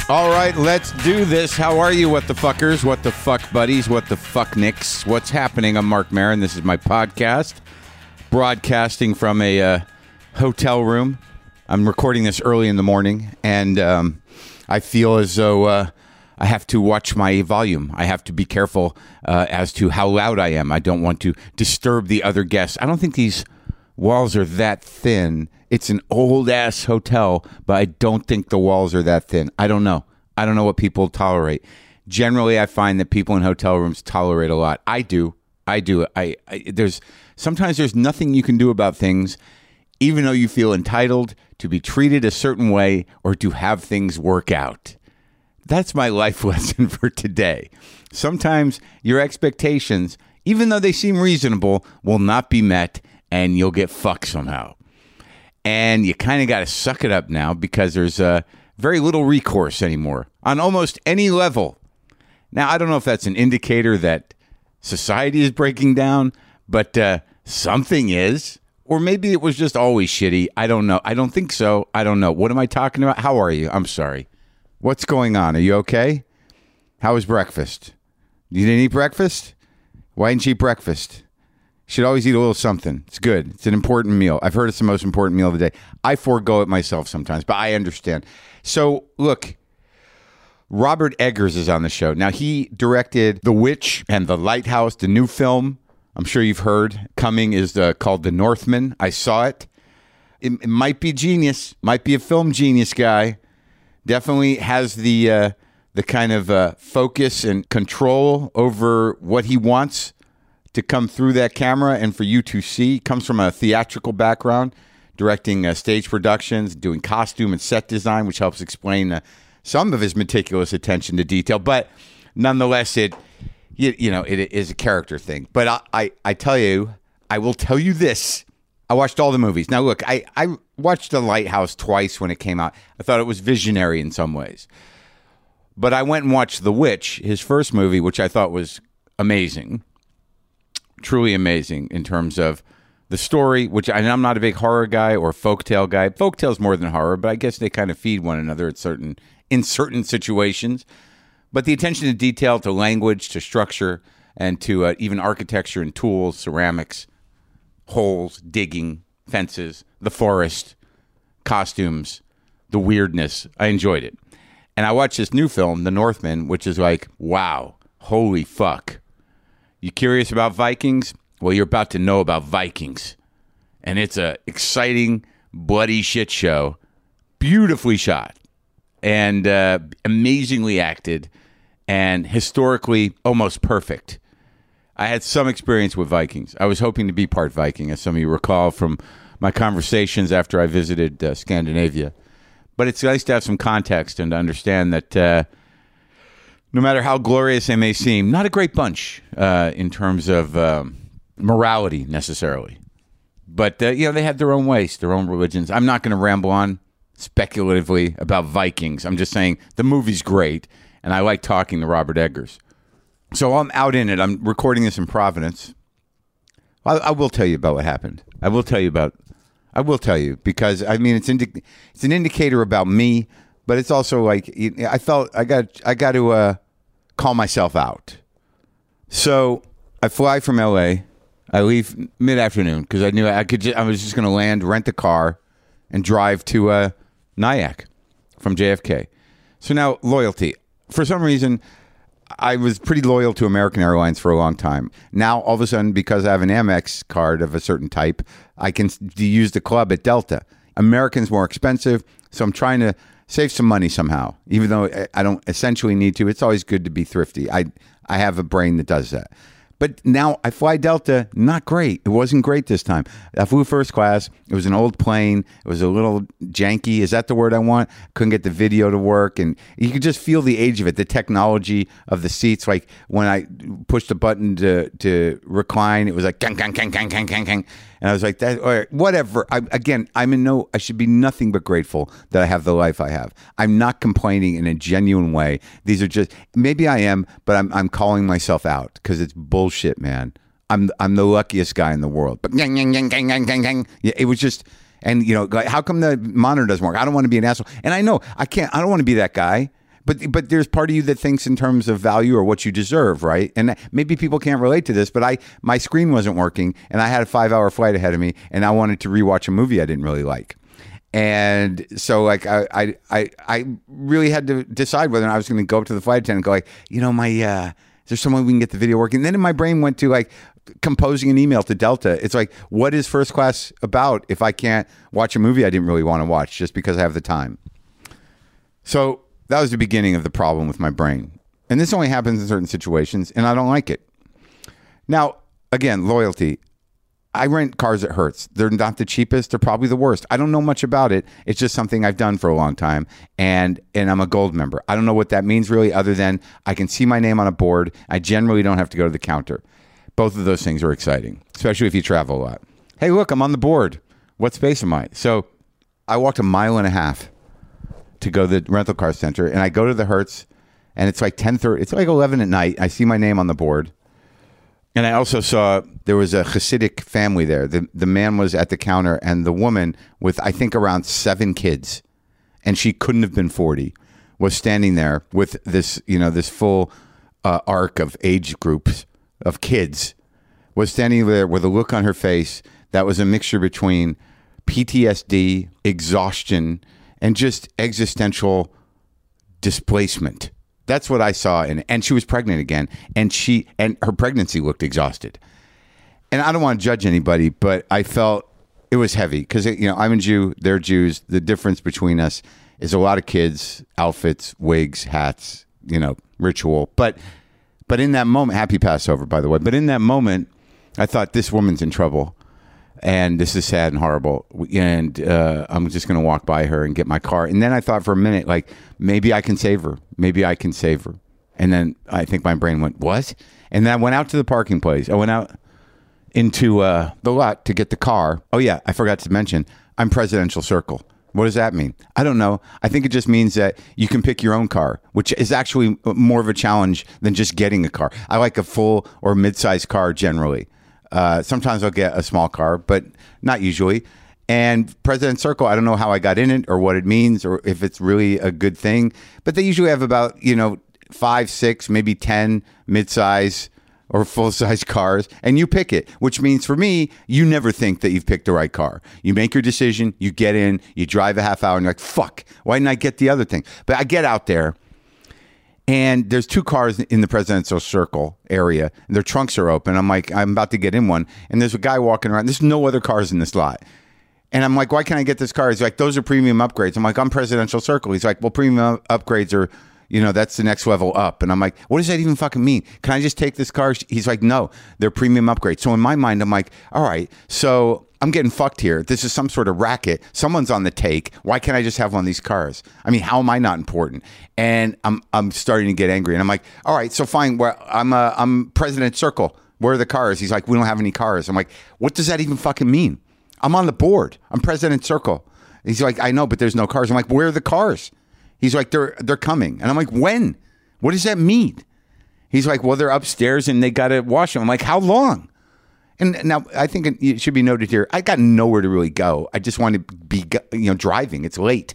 All right, let's do this. How are you, what the fuckers, what the fuck buddies, what the fuck nicks? What's happening? I'm Mark Maron. This is my podcast, broadcasting from a hotel room. I'm recording this early in the morning, and I feel as though I have to watch my volume. I have to be careful as to how loud I am. I don't want to disturb the other guests. I don't think these walls are that thin. It's an old-ass hotel, but I don't think the walls are that thin. I don't know. I don't know what people tolerate. Generally, I find that people in hotel rooms tolerate a lot. I do. Sometimes there's nothing you can do about things, even though you feel entitled to be treated a certain way or to have things work out. That's my life lesson for today. Sometimes your expectations, even though they seem reasonable, will not be met, and you'll get fucked somehow. And you kind of got to suck it up now because there's very little recourse anymore on almost any level. Now, I don't know if that's an indicator that society is breaking down, but something is. Or maybe it was just always shitty. I don't know. I don't think so. I don't know. What am I talking about? How are you? I'm sorry. What's going on? Are you okay? How was breakfast? You didn't eat breakfast? Why didn't you eat breakfast? Should always eat a little something. It's good. It's an important meal. I've heard it's the most important meal of the day. I forego it myself sometimes, but I understand. So, look, Robert Eggers is on the show. Now, he directed The Witch and The Lighthouse, the new film. I'm sure you've heard. Coming is called The Northman. I saw it. It might be genius. Might be a film genius guy. Definitely has the kind of focus and control over what he wants to come through that camera and for you to see. Comes from a theatrical background, directing stage productions, doing costume and set design, which helps explain some of his meticulous attention to detail. But nonetheless, it is a character thing. But I tell you, I will tell you this. I watched all the movies. Now, look, I watched The Lighthouse twice when it came out. I thought it was visionary in some ways. But I went and watched The Witch, his first movie, which I thought was amazing. Truly amazing in terms of the story, which I'm not a big horror guy or folktale guy. Folktale's more than horror, but I guess they kind of feed one another in certain situations. But the attention to detail, to language, to structure, and to even architecture and tools, ceramics, holes, digging, fences, the forest, costumes, the weirdness. I enjoyed it. And I watched this new film, The Northman, which is like, wow, holy fuck. You curious about Vikings? Well, you're about to know about Vikings. And it's a exciting, bloody shit show. Beautifully shot. And amazingly acted. And historically almost perfect. I had some experience with Vikings. I was hoping to be part Viking, as some of you recall from my conversations after I visited Scandinavia. But it's nice to have some context and to understand that no matter how glorious they may seem, not a great bunch in terms of morality necessarily. But, they had their own ways, their own religions. I'm not going to ramble on speculatively about Vikings. I'm just saying the movie's great, and I like talking to Robert Eggers. So I'm out in it. I'm recording this in Providence. I will tell you about what happened. I will tell you because, I mean, it's an indicator about me, but it's also like I felt I got to call myself out. So I fly from LA. I leave mid-afternoon because I knew I was just going to land, rent a car, and drive to Nyack from JFK. So now loyalty. For some reason, I was pretty loyal to American Airlines for a long time. Now, all of a sudden, because I have an Amex card of a certain type, I can use the club at Delta. American's more expensive, so I'm trying to save some money somehow. Even though I don't essentially need to, it's always good to be thrifty. I have a brain that does that. But now I fly Delta, not great. It wasn't great this time. I flew first class. It was an old plane. It was a little janky. Is that the word I want? Couldn't get the video to work. And you could just feel the age of it, the technology of the seats. Like when I pushed the button to recline, it was like, kang, kang, kang, kang, kang, kang, kang. And I was like, that, all right, whatever. I should be nothing but grateful that I have the life I have. I'm not complaining in a genuine way. These are just, maybe I am, but I'm calling myself out because it's bullshit, man. I'm the luckiest guy in the world. But gang, gang, gang, gang, gang, gang, gang. Yeah, it was just, and you know, like, how come the monitor doesn't work? I don't want to be an asshole. And I know I don't want to be that guy. but there's part of you that thinks in terms of value or what you deserve, right? And maybe people can't relate to this, but my screen wasn't working, and I had a 5-hour flight ahead of me, and I wanted to rewatch a movie I didn't really like. And so, like, I really had to decide whether or not I was going to go up to the flight attendant and go, like, is there some way we can get the video working? And then my brain went to, like, composing an email to Delta. It's like, what is first class about if I can't watch a movie I didn't really want to watch just because I have the time? So that was the beginning of the problem with my brain. And this only happens in certain situations, and I don't like it. Now, again, loyalty. I rent cars at Hertz. They're not the cheapest. They're probably the worst. I don't know much about it. It's just something I've done for a long time, and I'm a gold member. I don't know what that means really, other than I can see my name on a board. I generally don't have to go to the counter. Both of those things are exciting, especially if you travel a lot. Hey, look, I'm on the board. What space am I? So I walked 1.5 miles to go to the rental car center, and I go to the Hertz, and it's like 10:30. It's like 11 at night. I see my name on the board. And I also saw there was a Hasidic family there. The man was at the counter, and the woman with, I think, around 7 kids, and she couldn't have been 40, was standing there with this, this full arc of age groups of kids, was standing there with a look on her face that was a mixture between PTSD, exhaustion, and just existential displacement. That's what I saw. And she was pregnant again. And her pregnancy looked exhausted. And I don't want to judge anybody, but I felt it was heavy because, I'm a Jew, they're Jews. The difference between us is a lot of kids, outfits, wigs, hats, ritual. But in that moment, happy Passover, by the way. But in that moment, I thought this woman's in trouble. And this is sad and horrible. And I'm just going to walk by her and get my car. And then I thought for a minute, like, maybe I can save her. Maybe I can save her. And then I think my brain went, what? And then I went out to the parking place. I went out into the lot to get the car. Oh, yeah, I forgot to mention, I'm Presidential Circle. What does that mean? I don't know. I think it just means that you can pick your own car, which is actually more of a challenge than just getting a car. I like a full or mid-sized car generally. Sometimes I'll get a small car, but not usually. And President Circle, I don't know how I got in it or what it means or if it's really a good thing, but they usually have about, 5, 6, maybe 10 mid-size or full-size cars, and you pick it, which means for me, you never think that you've picked the right car. You make your decision, you get in, you drive a half hour, and you're like, fuck, why didn't I get the other thing? But I get out there, and there's 2 cars in the Presidential Circle area, and their trunks are open. I'm like, I'm about to get in one, and there's a guy walking around. There's no other cars in this lot. And I'm like, why can't I get this car? He's like, those are premium upgrades. I'm like, I'm Presidential Circle. He's like, well, premium upgrades are, that's the next level up. And I'm like, what does that even fucking mean? Can I just take this car? He's like, no, they're premium upgrades. So in my mind, I'm like, all right, so I'm getting fucked here. This is some sort of racket. Someone's on the take. Why can't I just have one of these cars? I mean, how am I not important? And I'm starting to get angry. And I'm like, all right, so fine. Well, I'm President Circle. Where are the cars? He's like, we don't have any cars. I'm like, what does that even fucking mean? I'm on the board. I'm President Circle. He's like, I know, but there's no cars. I'm like, where are the cars? He's like, they're coming. And I'm like, when? What does that mean? He's like, well, they're upstairs and they got to wash them. I'm like, how long? And now I think it should be noted here, I got nowhere to really go. I just want to be, driving. It's late.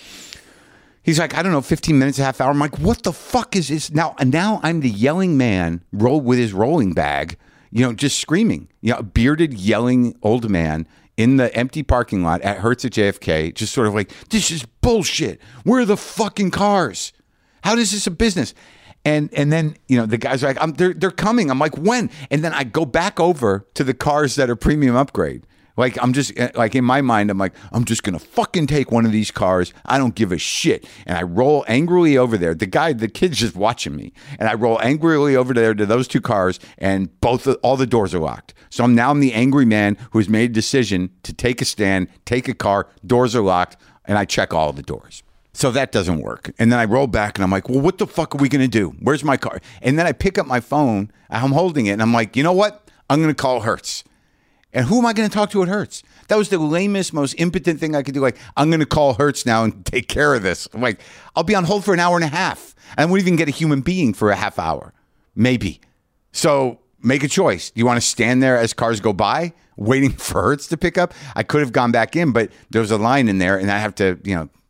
He's like, I don't know, 15 minutes, a half hour. I'm like, what the fuck is this? Now I'm the yelling man with his rolling bag, just screaming. A bearded, yelling old man in the empty parking lot at Hertz at JFK, just sort of like, this is bullshit. Where are the fucking cars? How is this a business? And then, the guys are like, they're coming. I'm like, when? And then I go back over to the cars that are premium upgrade. Like, I'm just, like, in my mind, I'm like, I'm just going to fucking take one of these cars. I don't give a shit. And I roll angrily over there. The kid's just watching me. And I roll angrily over there to those 2 cars, and all the doors are locked. So I'm the angry man who's made a decision to take a stand, take a car, doors are locked, and I check all the doors. So that doesn't work. And then I roll back and I'm like, well, what the fuck are we going to do? Where's my car? And then I pick up my phone. I'm holding it. And I'm like, you know what? I'm going to call Hertz. And who am I going to talk to at Hertz? That was the lamest, most impotent thing I could do. Like, I'm going to call Hertz now and take care of this. I'm like, I'll be on hold for an hour and a half. I won't even get a human being for a half hour. Maybe. So make a choice. Do you want to stand there as cars go by waiting for Hertz to pick up? I could have gone back in, but there was a line in there and I have to,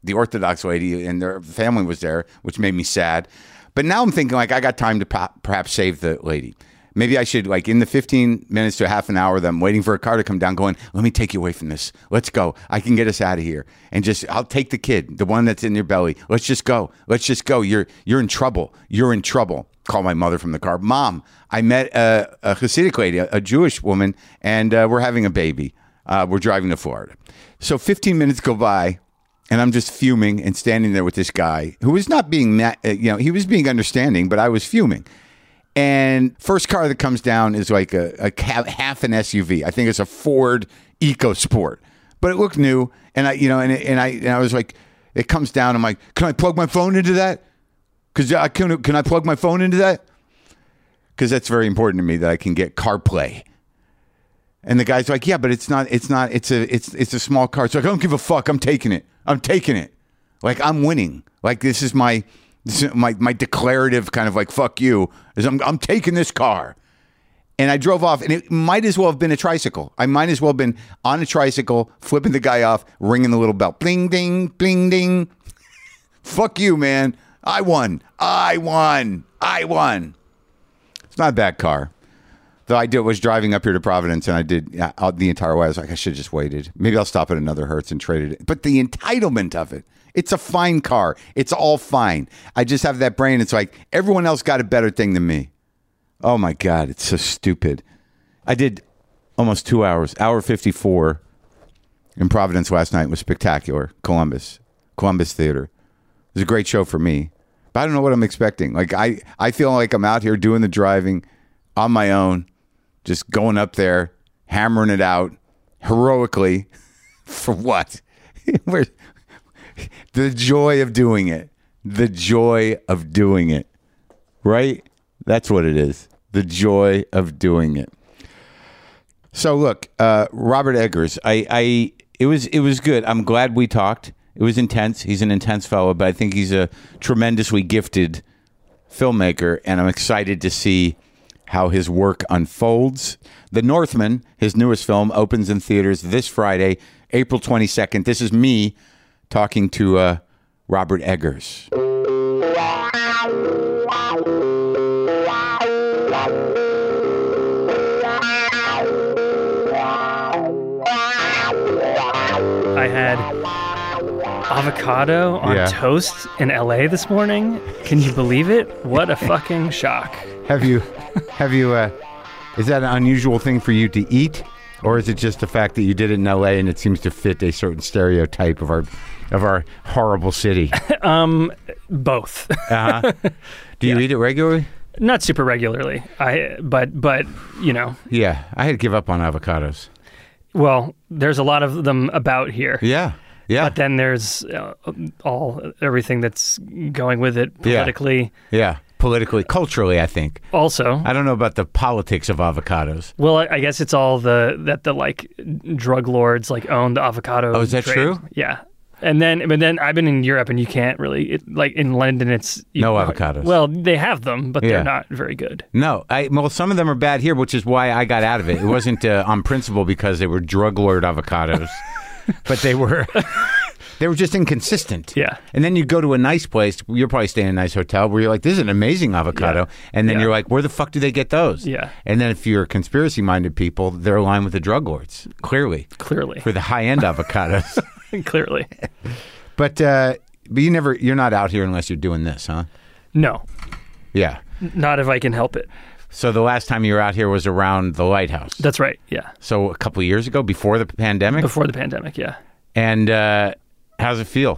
the Orthodox lady, and their family was there, which made me sad. But now I'm thinking, like, I got time to perhaps save the lady. Maybe I should, like, in the 15 minutes to half an hour that I'm waiting for a car to come down, going, let me take you away from this. Let's go. I can get us out of here. And just, I'll take the kid, the one that's in your belly. Let's just go. Let's just go. You're in trouble. You're in trouble. Call my mother from the car. Mom, I met a Hasidic lady, a Jewish woman, and we're having a baby. We're driving to Florida. So 15 minutes go by, and I'm just fuming and standing there with this guy who was not being, he was being understanding, but I was fuming. And first car that comes down is like a half an SUV. I think it's a Ford EcoSport, but it looked new. And I was like, it comes down. I'm like, can I plug my phone into that? Because can I plug my phone into that? Because that's very important to me that I can get CarPlay. And the guy's like, yeah, but it's a small car. It's like, I don't give a fuck. I'm taking it. Like, I'm winning. Like, this is my declarative kind of like, fuck you, is I'm taking this car. And I drove off, and it might as well have been a tricycle. I might as well have been on a tricycle, flipping the guy off, ringing the little bell. Bling, ding, bling, ding. Fuck you, man. I won. It's not a bad car. Though I was driving up here to Providence, and I did the entire way. I was like, I should have just waited. Maybe I'll stop at another Hertz and trade it. But the entitlement of it. It's a fine car. It's all fine. I just have that brain. It's like everyone else got a better thing than me. Oh my God, it's so stupid. I did almost 2 hours, hour 54 in Providence last night. It was spectacular. Columbus Theater. It was a great show for me. But I don't know what I'm expecting. Like I feel like I'm out here doing the driving on my own, just going up there, hammering it out heroically. For what? The joy of doing it. The joy of doing it. Right? That's what it is. The joy of doing it. So look, Robert Eggers, it was good. I'm glad we talked. It was intense. He's an intense fellow, but I think he's a tremendously gifted filmmaker, and I'm excited to see how his work unfolds. The Northman, his newest film, opens in theaters this Friday, April 22nd. This is me talking to Robert Eggers. I had avocado on toast in LA this morning. Can you believe it? What a fucking shock. Have you, is that an unusual thing for you to eat? Or is it just the fact that you did it in LA and it seems to fit a certain stereotype of our horrible city? Both. Do you eat it regularly? Not super regularly. But you know. Yeah, I had to give up on avocados. Well, there's a lot of them about here. Yeah. But then there's everything that's going with it politically. Yeah. Politically, culturally, I think. Also, I don't know about the politics of avocados. Well, I guess it's all the like drug lords like own the avocado. Oh, is that trade. True? Yeah. But then I've been in Europe, and you can't really like in London. It's no avocados. Well, they have them, but they're not very good. No, some of them are bad here, which is why I got out of it. It wasn't on principle because they were drug lord avocados, but they were just inconsistent. Yeah. And then you go to a nice place. You're probably staying in a nice hotel where you're like, this is an amazing avocado. Yeah. And then you're like, where the fuck do they get those? Yeah. And then if you're conspiracy-minded people, they're aligned with the drug lords. Clearly. For the high-end avocados. Clearly. But you're not out here unless you're doing this, huh? No. Yeah. Not if I can help it. So the last time you were out here was around the lighthouse. That's right. Yeah. So a couple of years ago, before the pandemic? Before the pandemic, yeah. And how's it feel?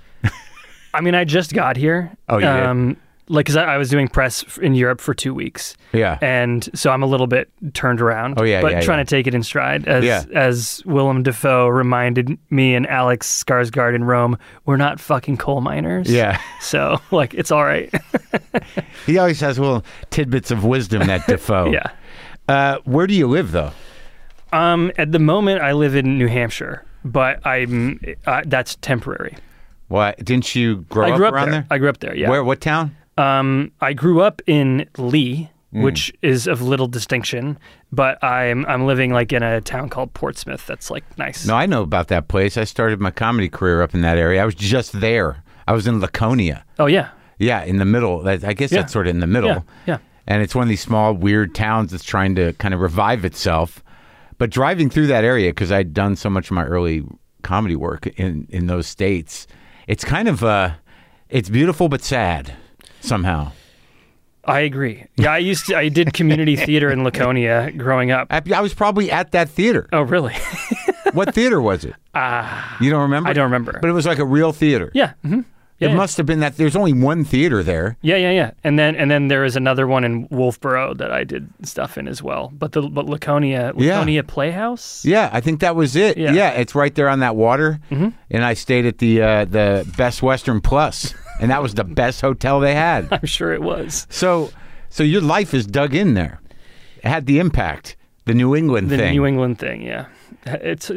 I mean, I just got here. Oh, you did? Like, because I was doing press in Europe for 2 weeks. Yeah. And so I'm a little bit turned around. Oh, yeah, But trying to take it in stride. As Willem Dafoe reminded me and Alex Skarsgård in Rome, we're not fucking coal miners. Yeah. So, like, it's all right. He always has little tidbits of wisdom, that Dafoe. Yeah. Where do you live, though? At the moment, I live in New Hampshire, but that's temporary. Why? Didn't you grow up around there? I grew up there, yeah. Where? What town? I grew up in Lee, which is of little distinction, but I'm living like in a town called Portsmouth that's like nice. No, I know about that place. I started my comedy career up in that area. I was just there. I was in Laconia. Oh, yeah. Yeah, in the middle. I guess that's sort of in the middle. Yeah. And it's one of these small, weird towns that's trying to kind of revive itself. But driving through that area, because I'd done so much of my early comedy work in those states, it's kind of, it's beautiful but sad somehow. I agree. Yeah, I did community theater in Laconia growing up. I was probably at that theater. Oh, really? What theater was it? You don't remember? I don't remember. But it was like a real theater. Yeah. Mm-hmm. Yeah, it must have been that. There's only one theater there. Yeah. And then there is another one in Wolfboro that I did stuff in as well. But Laconia Playhouse. Yeah, I think that was it. Yeah, it's right there on that water. Mm-hmm. And I stayed at the Best Western Plus, and that was the best hotel they had. I'm sure it was. So your life is dug in there. It had the impact. The New England thing. The New England thing. Yeah. It's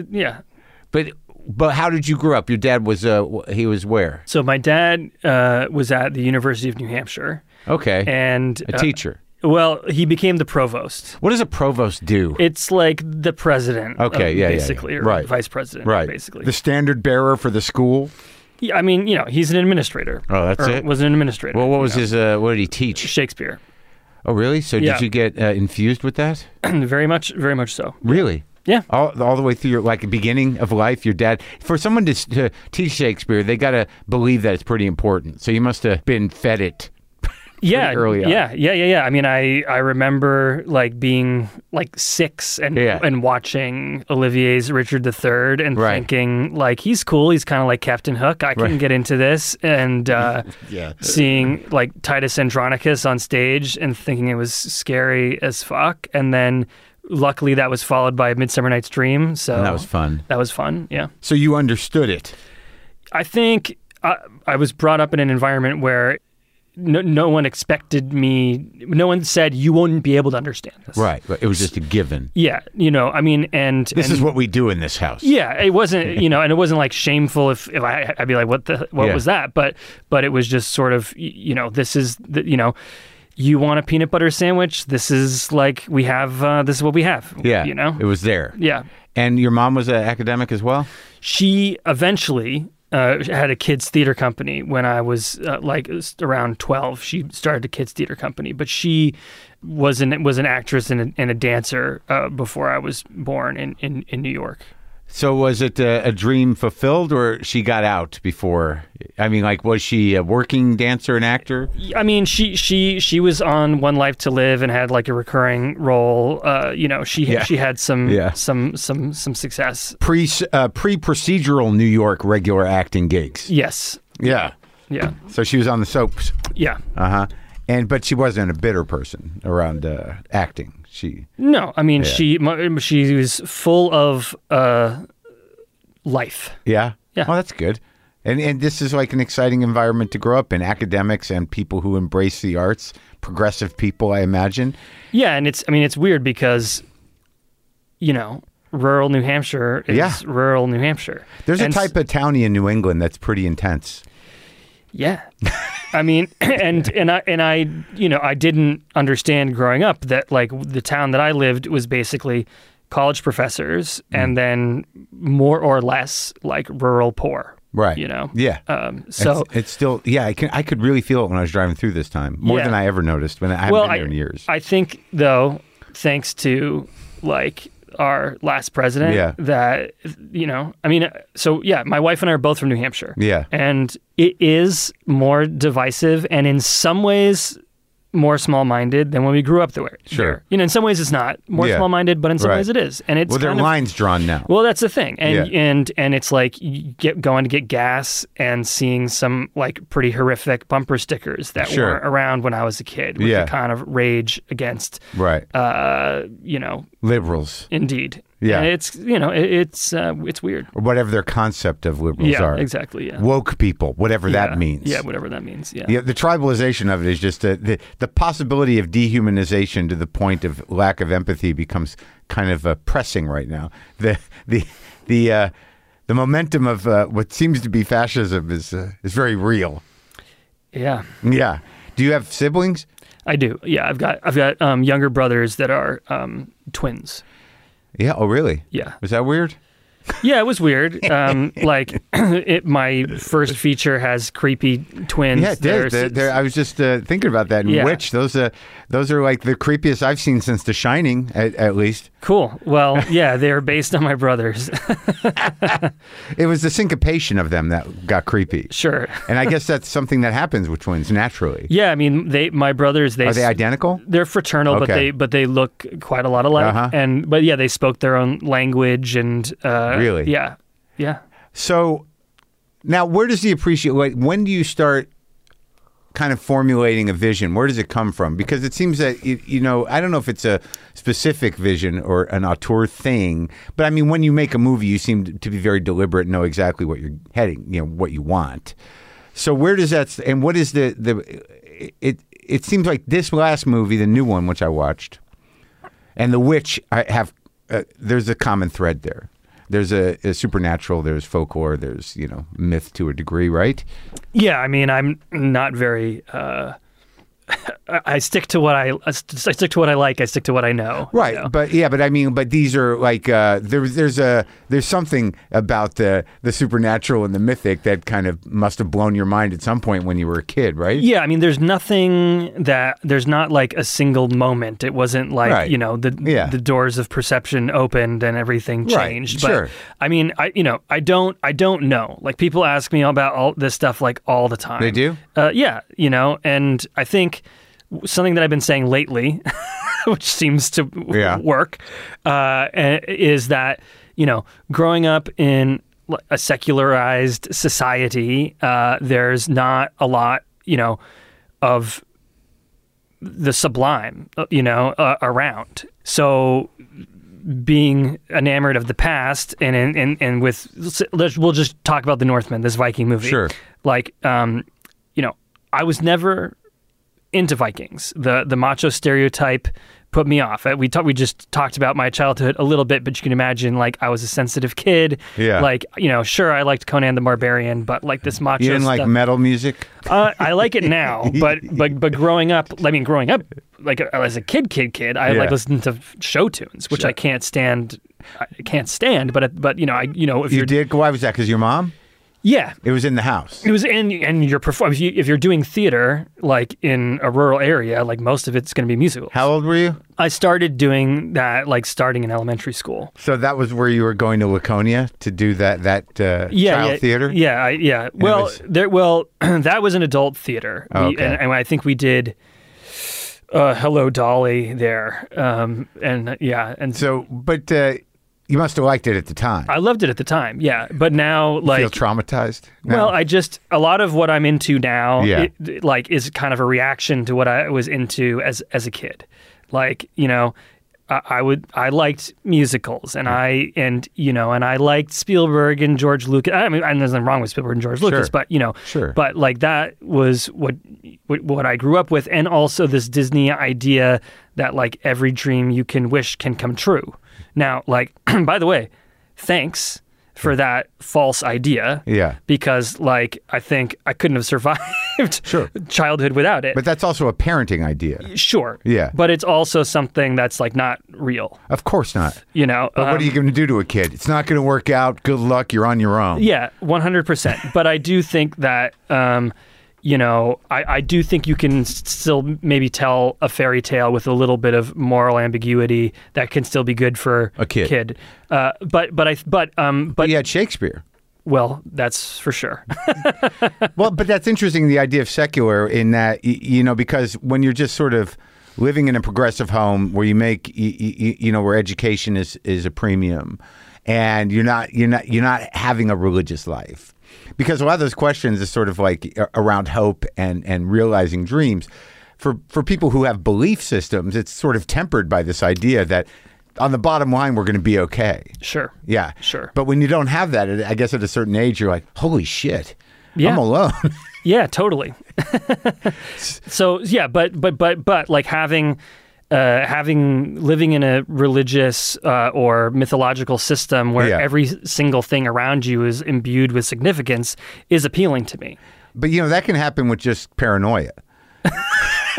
But how did you grow up? Your dad was he was where? So my dad was at the University of New Hampshire. Okay. And a teacher. Well, he became the provost. What does a provost do? It's like the president. Okay, basically, or right. Vice president, right? Basically, the standard bearer for the school. Yeah, I mean, he's an administrator. Oh, that's it. Was an administrator. Well, what was his? What did he teach? Shakespeare. Oh, really? So did you get infused with that? Very much so. Really? Yeah. All the way through your beginning of life, your dad, for someone to teach Shakespeare, they got to believe that it's pretty important. So you must have been fed it early on. Yeah. I mean, I remember being 6 and watching Olivier's Richard III and thinking he's cool. He's kind of like Captain Hook. I can get into this. And seeing Titus Andronicus on stage and thinking it was scary as fuck. And then luckily, that was followed by Midsummer Night's Dream. So and that was fun. That was fun, yeah. So you understood it. I think I was brought up in an environment where no one expected me. No one said you wouldn't be able to understand this. Right. It was just a given. Yeah. I mean, this is what we do in this house. Yeah. It wasn't. And it wasn't shameful if I'd be like, what was that? But it was just sort of this is you want a peanut butter sandwich? This is we have. This is what we have. Yeah. It was there. Yeah. And your mom was an academic as well? She eventually had a kids theater company when I was around 12. She started a kids theater company, but she was an actress and a dancer before I was born in New York. So was it a dream fulfilled, or she got out before? I mean, was she a working dancer and actor? I mean, she was on One Life to Live and had a recurring role. She had some success. Pre-procedural New York regular acting gigs. Yes. Yeah. Yeah. So she was on the soaps. Yeah. But she wasn't a bitter person around acting. No, I mean she was full of life. Yeah. Yeah. Well, that's good. And this is an exciting environment to grow up in. Academics and people who embrace the arts, progressive people, I imagine. Yeah, and it's weird because rural New Hampshire is rural New Hampshire. There's a type of townie in New England that's pretty intense. Yeah. I mean, and I didn't understand growing up that the town that I lived was basically college professors and then more or less rural poor. Right. Yeah. So it's still, I could really feel it when I was driving through this time, more than I ever noticed when I haven't been there in years. I think though, thanks to our last president, that I mean, so my wife and I are both from New Hampshire. Yeah. And it is more divisive and in some ways more small-minded than when we grew up there. Sure. In some ways it's not more small-minded, but in some ways it is. And it's there are lines drawn now. Well, that's the thing. And it's going to get gas and seeing some pretty horrific bumper stickers that were around when I was a kid with the kind of rage against liberals. Indeed. Yeah. And it's weird. Or whatever their concept of liberals are. Yeah, exactly. Yeah. Woke people, whatever that means. Yeah, whatever that means. Yeah. The tribalization of it is just the possibility of dehumanization to the point of lack of empathy becomes kind of pressing right now. The momentum of what seems to be fascism is very real. Yeah. Yeah. Do you have siblings? I do. Yeah, I've got younger brothers that are twins. Yeah. Oh, really? Yeah. Was that weird? Yeah, it was weird. My first feature has creepy twins. Yeah, it did. I was just thinking about that. And Witch, those are like the creepiest I've seen since The Shining, at least. Cool. Well, yeah, they're based on my brothers. It was the syncopation of them that got creepy. Sure. And I guess that's something that happens with twins naturally. Yeah, I mean, my brothers. Are they identical? They're fraternal, okay. but they look quite a lot alike. Uh-huh. But they spoke their own language and. Really? Yeah. Yeah. So now where does the when do you start kind of formulating a vision? Where does it come from? Because it seems that, I don't know if it's a specific vision or an auteur thing, but I mean, when you make a movie, you seem to be very deliberate and know exactly what you're heading, what you want. So where does that, and what is it seems like this last movie, the new one, which I watched, and The Witch, I have, there's a common thread there. There's a supernatural, there's folklore, there's, myth to a degree, right? Yeah, I mean, I'm not very... I stick to what I stick to what I like. I stick to what I know. Right, but I mean, these are like there's something about the supernatural and the mythic that kind of must have blown your mind at some point when you were a kid, right? Yeah, I mean, there's not like a single moment. It wasn't like right. The doors of perception opened and everything changed. Right. Sure. But I mean, I don't know. Like people ask me about all this stuff like all the time. They do? Yeah, and I think. Something that I've been saying lately, which seems to work, is that, growing up in a secularized society, there's not a lot, of the sublime, around. So being enamored of the past and we'll just talk about The Northman, this Viking movie. Sure. Like, I was never into Vikings. The macho stereotype put me off. We just talked about my childhood a little bit, but you can imagine, like, I was a sensitive kid. Yeah. Like, sure, I liked Conan the Barbarian, but like this macho You didn't stuff, like metal music? I like it now, but growing up, like as a kid, I like listened to show tunes, which I can't stand. But if you did, why was that? Because your mom? Yeah. It was in the house. It was and your performance. If you're doing theater, like in a rural area, like most of it's going to be musicals. How old were you? I started doing that, like starting in elementary school. So that was where you were going to Laconia to do that child theater? Yeah. Well, that was an adult theater. Okay. And I think we did Hello Dolly there. You must have liked it at the time. I loved it at the time, yeah. But now, like... You feel traumatized? No. Well, a lot of what I'm into now, is kind of a reaction to what I was into as a kid. Like, I liked musicals, and I liked Spielberg and George Lucas. I mean, there's nothing wrong with Spielberg and George Lucas, but Sure. But like that was what I grew up with, and also this Disney idea that like every dream you can wish can come true. Now, like, by the way, thanks for that false idea. Yeah. Because, like, I think I couldn't have survived childhood without it. But that's also a parenting idea. Sure. Yeah. But it's also something that's, like, not real. Of course not. But what are you going to do to a kid? It's not going to work out. Good luck. You're on your own. Yeah, 100%. But I do think that... I do think you can still maybe tell a fairy tale with a little bit of moral ambiguity that can still be good for a kid. But you had Shakespeare. Well, that's for sure. Well, but that's interesting, the idea of secular in that, because when you're just sort of living in a progressive home where you make, where education is a premium and you're not having a religious life. Because a lot of those questions is sort of like around hope and realizing dreams. For people who have belief systems, it's sort of tempered by this idea that on the bottom line, we're going to be okay. Sure. Yeah. Sure. But when you don't have that, I guess at a certain age, you're like, holy shit, I'm alone. Yeah, totally. So, yeah, but like having living in a religious or mythological system where every single thing around you is imbued with significance is appealing to me. But, that can happen with just paranoia.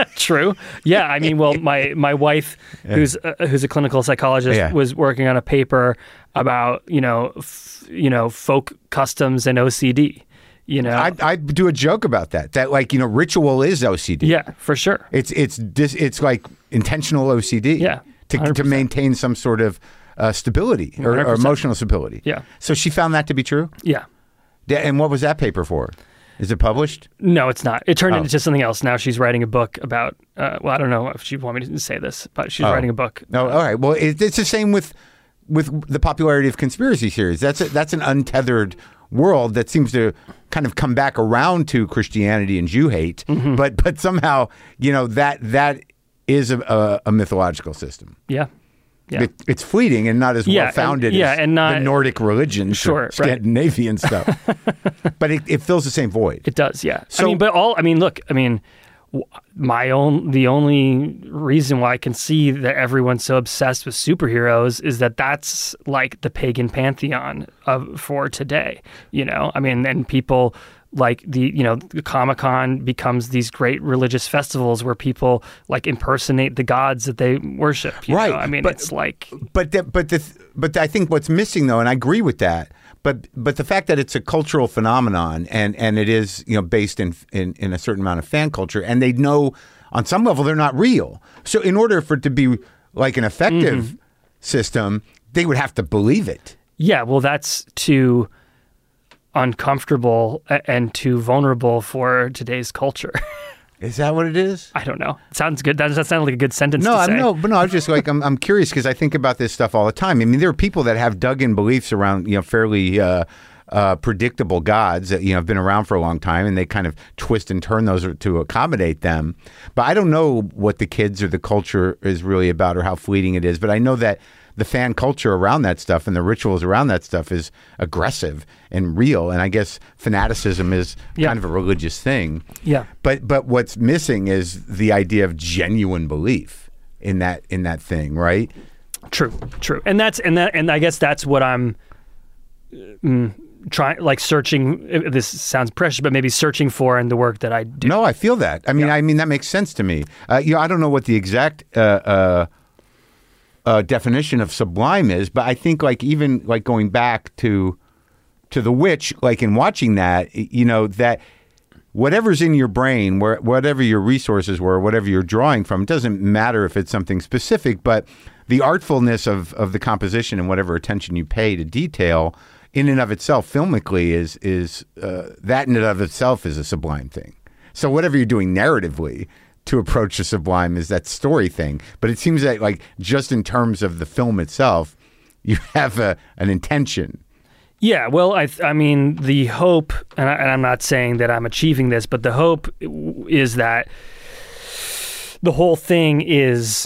True. Yeah. I mean, well, my wife, who's a clinical psychologist, was working on a paper about folk customs and OCD. I do a joke about that like ritual is OCD. Yeah, for sure. It's like intentional OCD. Yeah, to maintain some sort of stability or emotional stability. Yeah. So she found that to be true. Yeah. And what was that paper for? Is it published? No, it's not. It turned into something else. Now she's writing a book about. Well, I don't know if she want me to say this, but she's writing a book. No, all right. Well, it's the same with the popularity of conspiracy theories. That's an untethered world that seems to kind of come back around to Christianity and Jew hate, but somehow that is a mythological system. Yeah. Yeah. It's fleeting and not as well founded as and not, the Nordic religions, Scandinavian stuff. But it fills the same void. It does, yeah. So, the only reason why I can see that everyone's so obsessed with superheroes is that's like the pagan pantheon for today. And people like the Comic-Con becomes these great religious festivals where people like impersonate the gods that they worship. Right. It's like. But I think what's missing though, and I agree with that. But the fact that it's a cultural phenomenon and it is based in a certain amount of fan culture, and they know on some level they're not real. So in order for it to be like an effective system, they would have to believe it. Yeah. Well, that's too uncomfortable and too vulnerable for today's culture. Is that what it is? I don't know. It sounds good. That sounds like a good sentence to say. No, I was just like, I'm curious because I think about this stuff all the time. I mean, there are people that have dug-in beliefs around, fairly predictable gods that, have been around for a long time, and they kind of twist and turn those to accommodate them. But I don't know what the kids or the culture is really about or how fleeting it is. But I know that the fan culture around that stuff and the rituals around that stuff is aggressive and real. And I guess fanaticism is kind of a religious thing. Yeah. But what's missing is the idea of genuine belief in that thing, right? True. And I guess that's what I'm trying, like searching. This sounds precious, but maybe searching for in the work that I do. No, I feel that. I mean, that makes sense to me. I don't know what the exact definition of sublime is, but I think like even like going back to The Witch, like in watching that, that whatever's in your brain, whatever your resources were, whatever you're drawing from, it doesn't matter if it's something specific, but the artfulness of the composition and whatever attention you pay to detail in and of itself filmically is that in and of itself is a sublime thing. So whatever you're doing narratively to approach the sublime is that story thing. But it seems that like just in terms of the film itself, you have an intention. Yeah, well, I mean, the hope, and I'm not saying that I'm achieving this, but the hope is that the whole thing is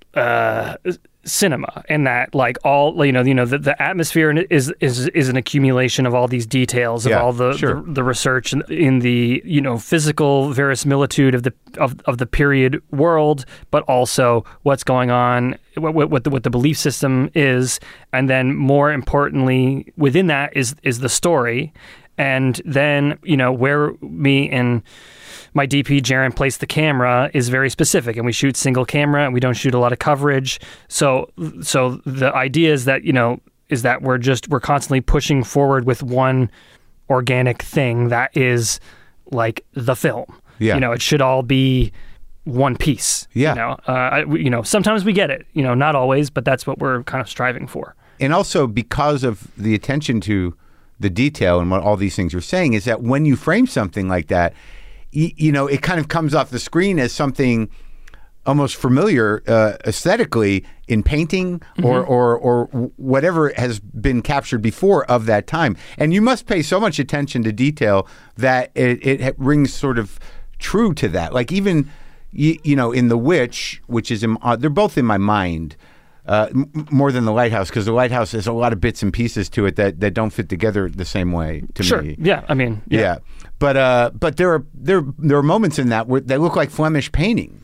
cinema, and that like all the atmosphere is an accumulation of all these details of all the research in the physical verisimilitude of the period world, but also what's going on, what the belief system is, and then more importantly within that is the story, and then where me and my DP, Jaron, placed the camera is very specific, and we shoot single camera, and we don't shoot a lot of coverage. So the idea is that we're constantly pushing forward with one organic thing that is like the film. Yeah. It should all be one piece. Yeah. Sometimes we get it. Not always, but that's what we're kind of striving for. And also because of the attention to the detail and what all these things are saying is that when you frame something like that, it kind of comes off the screen as something almost familiar aesthetically in painting or whatever has been captured before of that time. And you must pay so much attention to detail that it rings sort of true to that. Like even, in The Witch, which is, they're both in my mind, more than The Lighthouse, because The Lighthouse has a lot of bits and pieces to it that don't fit together the same way to me. Sure. Yeah. I mean, yeah. But there are moments in that where they look like Flemish painting,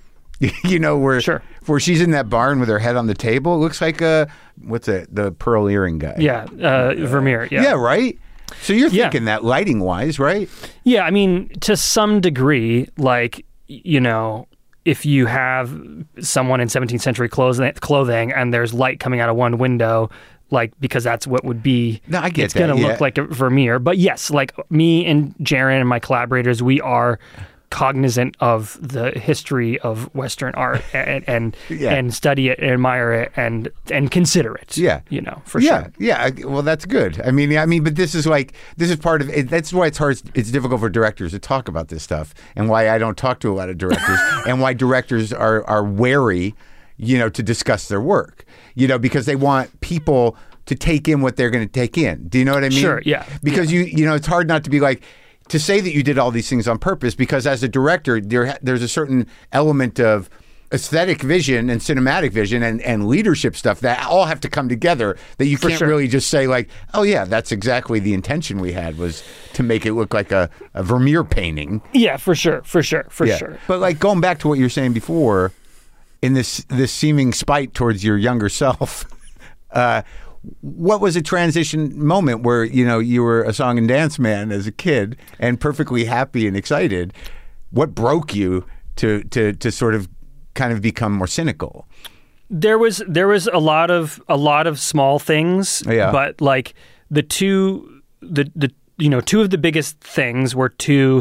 where she's in that barn with her head on the table. It looks like the pearl earring guy. Yeah, Vermeer. Yeah. Yeah, right. So you're thinking that lighting wise, right? Yeah, I mean, to some degree, like if you have someone in 17th century clothing and there's light coming out of one window, like, because that's what would be, no, I get it's going to look like a Vermeer. But yes, like me and Jaron and my collaborators, we are cognizant of the history of Western art and study it and admire it and consider it. Yeah. For sure. Yeah. Well, that's good. I mean, but this is part of it. That's why it's hard. It's difficult for directors to talk about this stuff, and why I don't talk to a lot of directors, and why directors are wary, to discuss their work, because they want people to take in what they're going to take in. Do you know what I mean? Sure. Yeah. Because it's hard not to be like, to say that you did all these things on purpose, because as a director, there's a certain element of aesthetic vision and cinematic vision and leadership stuff that all have to come together, that you can't really just say like, oh yeah, that's exactly the intention we had, was to make it look like a Vermeer painting. Yeah, for sure. But like, going back to what you were saying before, in this seeming spite towards your younger self, what was a transition moment where, you were a song and dance man as a kid and perfectly happy and excited? What broke you to sort of kind of become more cynical? There was a lot of small things, but like two of the biggest things were two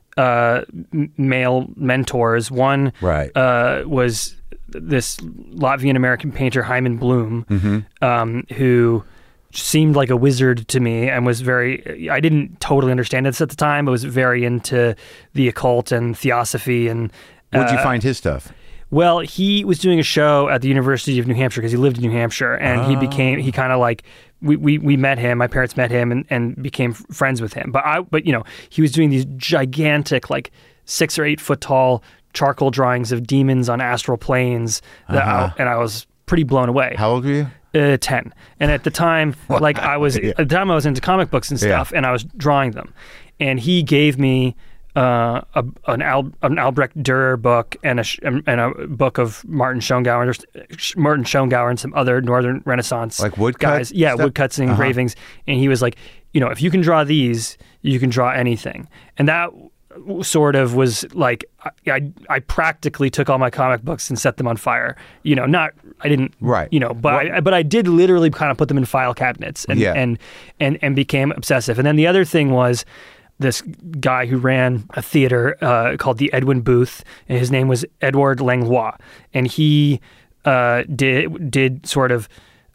male mentors. One was this Latvian American painter, Hyman Bloom, who seemed like a wizard to me and was I didn't totally understand this at the time, but was very into the occult and theosophy. And where'd you find his stuff? Well, he was doing a show at the University of New Hampshire, because he lived in New Hampshire, and he kind of like, we met him, my parents met him and became friends with him. But he was doing these gigantic, like 6 or 8 foot tall charcoal drawings of demons on astral planes, and I was pretty blown away. How old were you? 10. And at the time, like I was into comic books and stuff, and I was drawing them. And he gave me an Albrecht Dürer book and a book of Martin Schongauer and some other Northern Renaissance woodcuts. Yeah, woodcuts and engravings. And he was like, if you can draw these, you can draw anything. And that sort of was like, I practically took all my comic books and set them on fire. I didn't, but I did literally kind of put them in file cabinets and became obsessive. And then the other thing was this guy who ran a theater called the Edwin Booth, and his name was Edouard Langlois, and he did sort of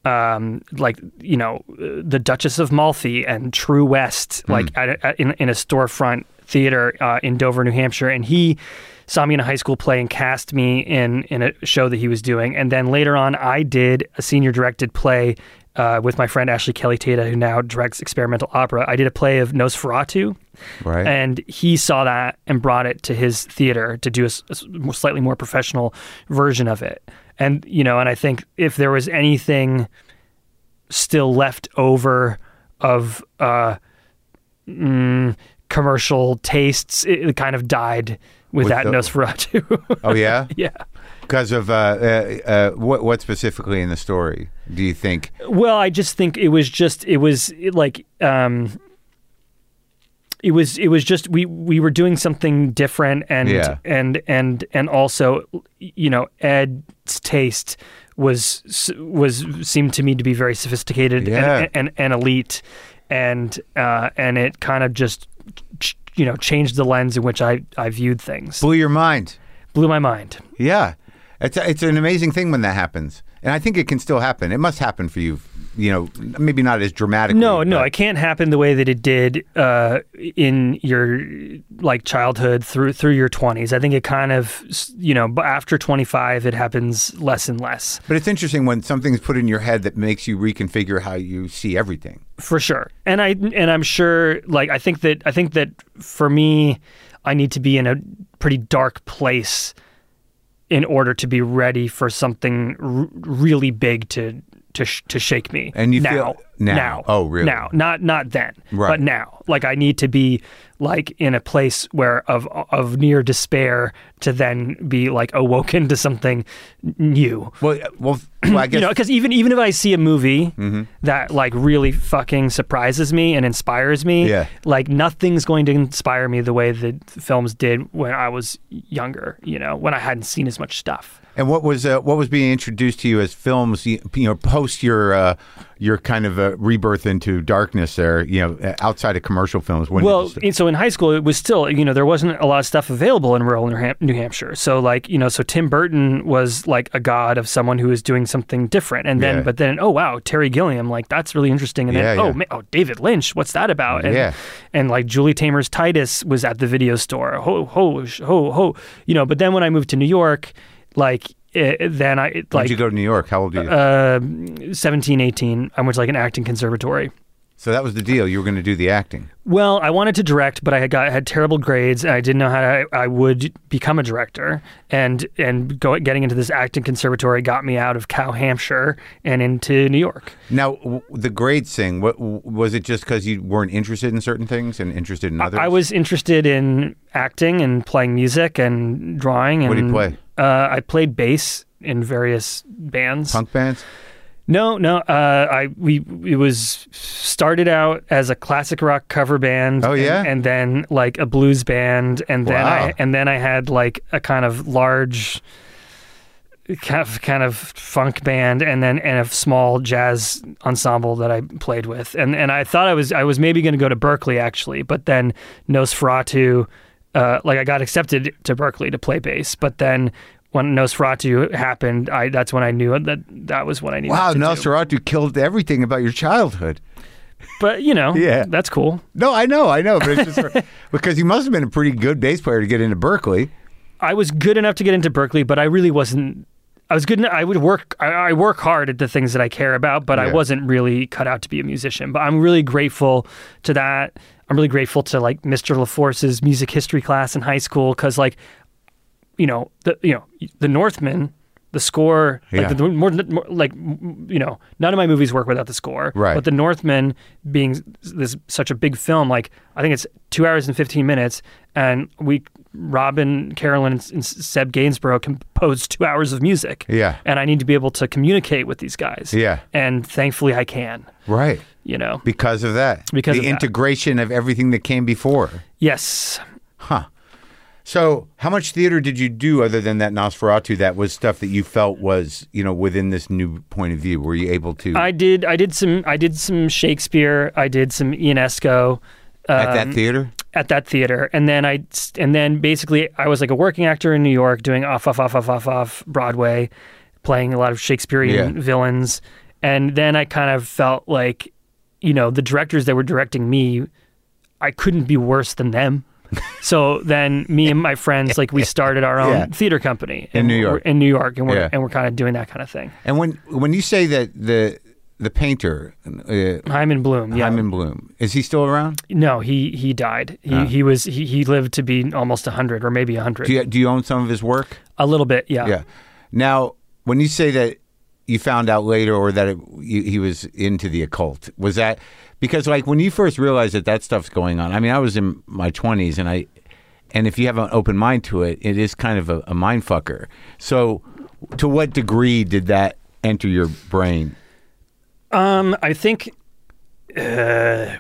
the Duchess of Malfi and True West, like in a storefront theater in Dover, New Hampshire. And he saw me in a high school play and cast me in a show that he was doing. And then later on, I did a senior directed play with my friend Ashley Kelly Tata, who now directs experimental opera. I did a play of Nosferatu, and he saw that and brought it to his theater to do a slightly more professional version of it. And and I think if there was anything still left over of commercial tastes, it kind of died with that Nosferatu. Oh yeah? Yeah. Because of what specifically in the story do you think? Well, I just think it was just we were doing something different, and also Ed's taste seemed to me to be very sophisticated and elite, and it kind of just changed the lens in which I viewed things. Blew your mind. Blew my mind. Yeah. It's an amazing thing when that happens. And I think it can still happen. It must happen for you, maybe not as dramatically. No, it can't happen the way that it did in your childhood through your 20s. I think it kind of, but after 25, it happens less and less. But it's interesting when something's put in your head that makes you reconfigure how you see everything. For sure. And I'm sure, I think that for me, I need to be in a pretty dark place in order to be ready for something really big to to shake me. And you now, feel now. Oh, really? Now, not then, right. but now. Like I need to be like in a place where of near despair to then be like awoken to something new. Well, I guess because even if I see a movie that like really fucking surprises me and inspires me, like nothing's going to inspire me the way the films did when I was younger. When I hadn't seen as much stuff. And what was being introduced to you as films, post your kind of rebirth into darkness there, outside of commercial films? So in high school, it was still, there wasn't a lot of stuff available in rural New Hampshire. So like, so Tim Burton was like a god of someone who was doing something different. And then, but then, oh wow, Terry Gilliam, like that's really interesting. And then, David Lynch, what's that about? And, and like Julie Taymor's Titus was at the video store. But then when I moved to New York, like then I like. When did you go to New York? How old are you? 17, 18. I went to like an acting conservatory. So that was the deal. You were going to do the acting. Well, I wanted to direct, but I had terrible grades, and I didn't know how I would become a director. And getting into this acting conservatory got me out of Cow Hampshire and into New York. Now, the grades thing, what was it? Just because you weren't interested in certain things and interested in others? I was interested in acting and playing music and drawing. What did you play? I played bass in various bands. Punk bands? No. It was started out as a classic rock cover band. Oh yeah, and then like a blues band, and then I had like a kind of large, kind of funk band, and a small jazz ensemble that I played with, and I thought I was maybe going to go to Berklee actually, but then Nosferatu, I got accepted to Berklee to play bass, but then when Nosferatu happened, that's when I knew that was what I needed to do. Wow, Nosferatu killed everything about your childhood. But, that's cool. No, I know. But it's just because you must have been a pretty good bass player to get into Berklee. I was good enough to get into Berklee, but I really wasn't. I was good enough. I work hard at the things that I care about, but I wasn't really cut out to be a musician. But I'm really grateful to that. I'm really grateful to like Mr. LaForce's music history class in high school, because like, the Northman, the score, none of my movies work without the score. Right. But the Northman being such a big film, like I think it's 2 hours and 15 minutes, and Robin, Carolyn, and Seb Gainsborough composed 2 hours of music. Yeah. And I need to be able to communicate with these guys. Yeah. And thankfully I can. Right. Because of that. Because of the integration of everything that came before. Yes. Huh. So how much theater did you do other than that Nosferatu? That was stuff that you felt was, within this new point of view. Were you able to? I did some Shakespeare. I did some Ionesco. At that theater? At that theater. And then basically I was like a working actor in New York doing off Broadway, playing a lot of Shakespearean villains. And then I kind of felt like, the directors that were directing me, I couldn't be worse than them. So then me and my friends, like we started our own theater company in New York. And we're kind of doing that kind of thing. And when you say that the painter, Hyman Bloom, Hyman Bloom, is he still around? No, he died. He lived to be almost 100 or maybe 100. Do you own some of his work? A little bit, yeah. Yeah. Now, when you say that you found out later, or that he was into the occult, was that because like when you first realized that stuff's going on? I mean, I was in my 20s, and if you have an open mind to it, it is kind of a mind fucker. So, to what degree did that enter your brain? I think, this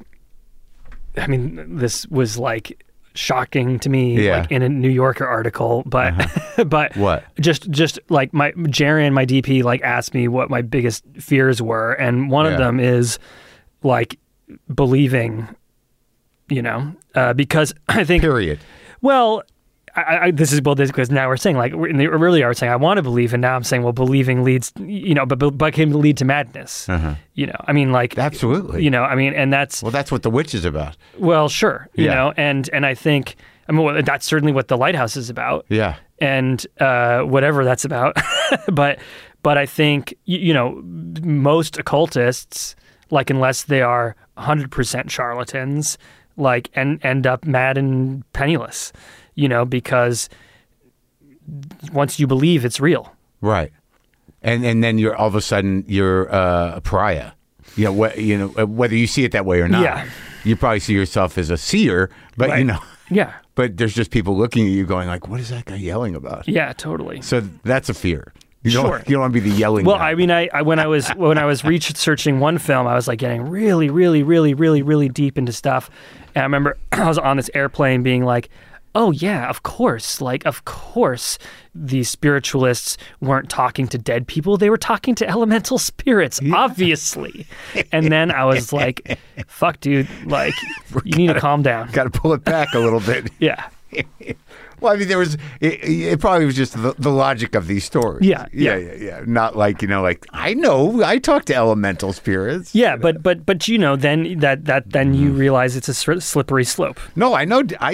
was like shocking to me, like in a New Yorker article, but but what? Just like Jaren, my DP, like asked me what my biggest fears were, and one of them is like believing, because I think period. Well, this is because now we're saying like in the earlier I was saying I want to believe, and now I'm saying believing leads, but can lead to madness. Absolutely. And that's what The Witch is about. Well, sure, and I think that's certainly what The Lighthouse is about. Yeah, and whatever that's about, but I think most occultists, like unless they are 100% charlatans, like and end up mad and penniless. Because once you believe, it's real. Right. And then you're all of a sudden you're a pariah. Whether you see it that way or not. Yeah. You probably see yourself as a seer, but right. Yeah. But there's just people looking at you going like, what is that guy yelling about? Yeah, totally. So that's a fear. You don't want to be the yelling guy. I mean, when I was researching one film, I was like getting really, really, really, really, really deep into stuff. And I remember I was on this airplane being like, oh yeah, of course. Like, of course, these spiritualists weren't talking to dead people. They were talking to elemental spirits, obviously. And then I was like, fuck, dude, like, you need to calm down. Got to pull it back a little bit. Yeah. Well, I mean, it probably was just the logic of these stories. Yeah. Not like, I know, I talk to elemental spirits. Yeah, but then then you realize it's a slippery slope. No, I know. I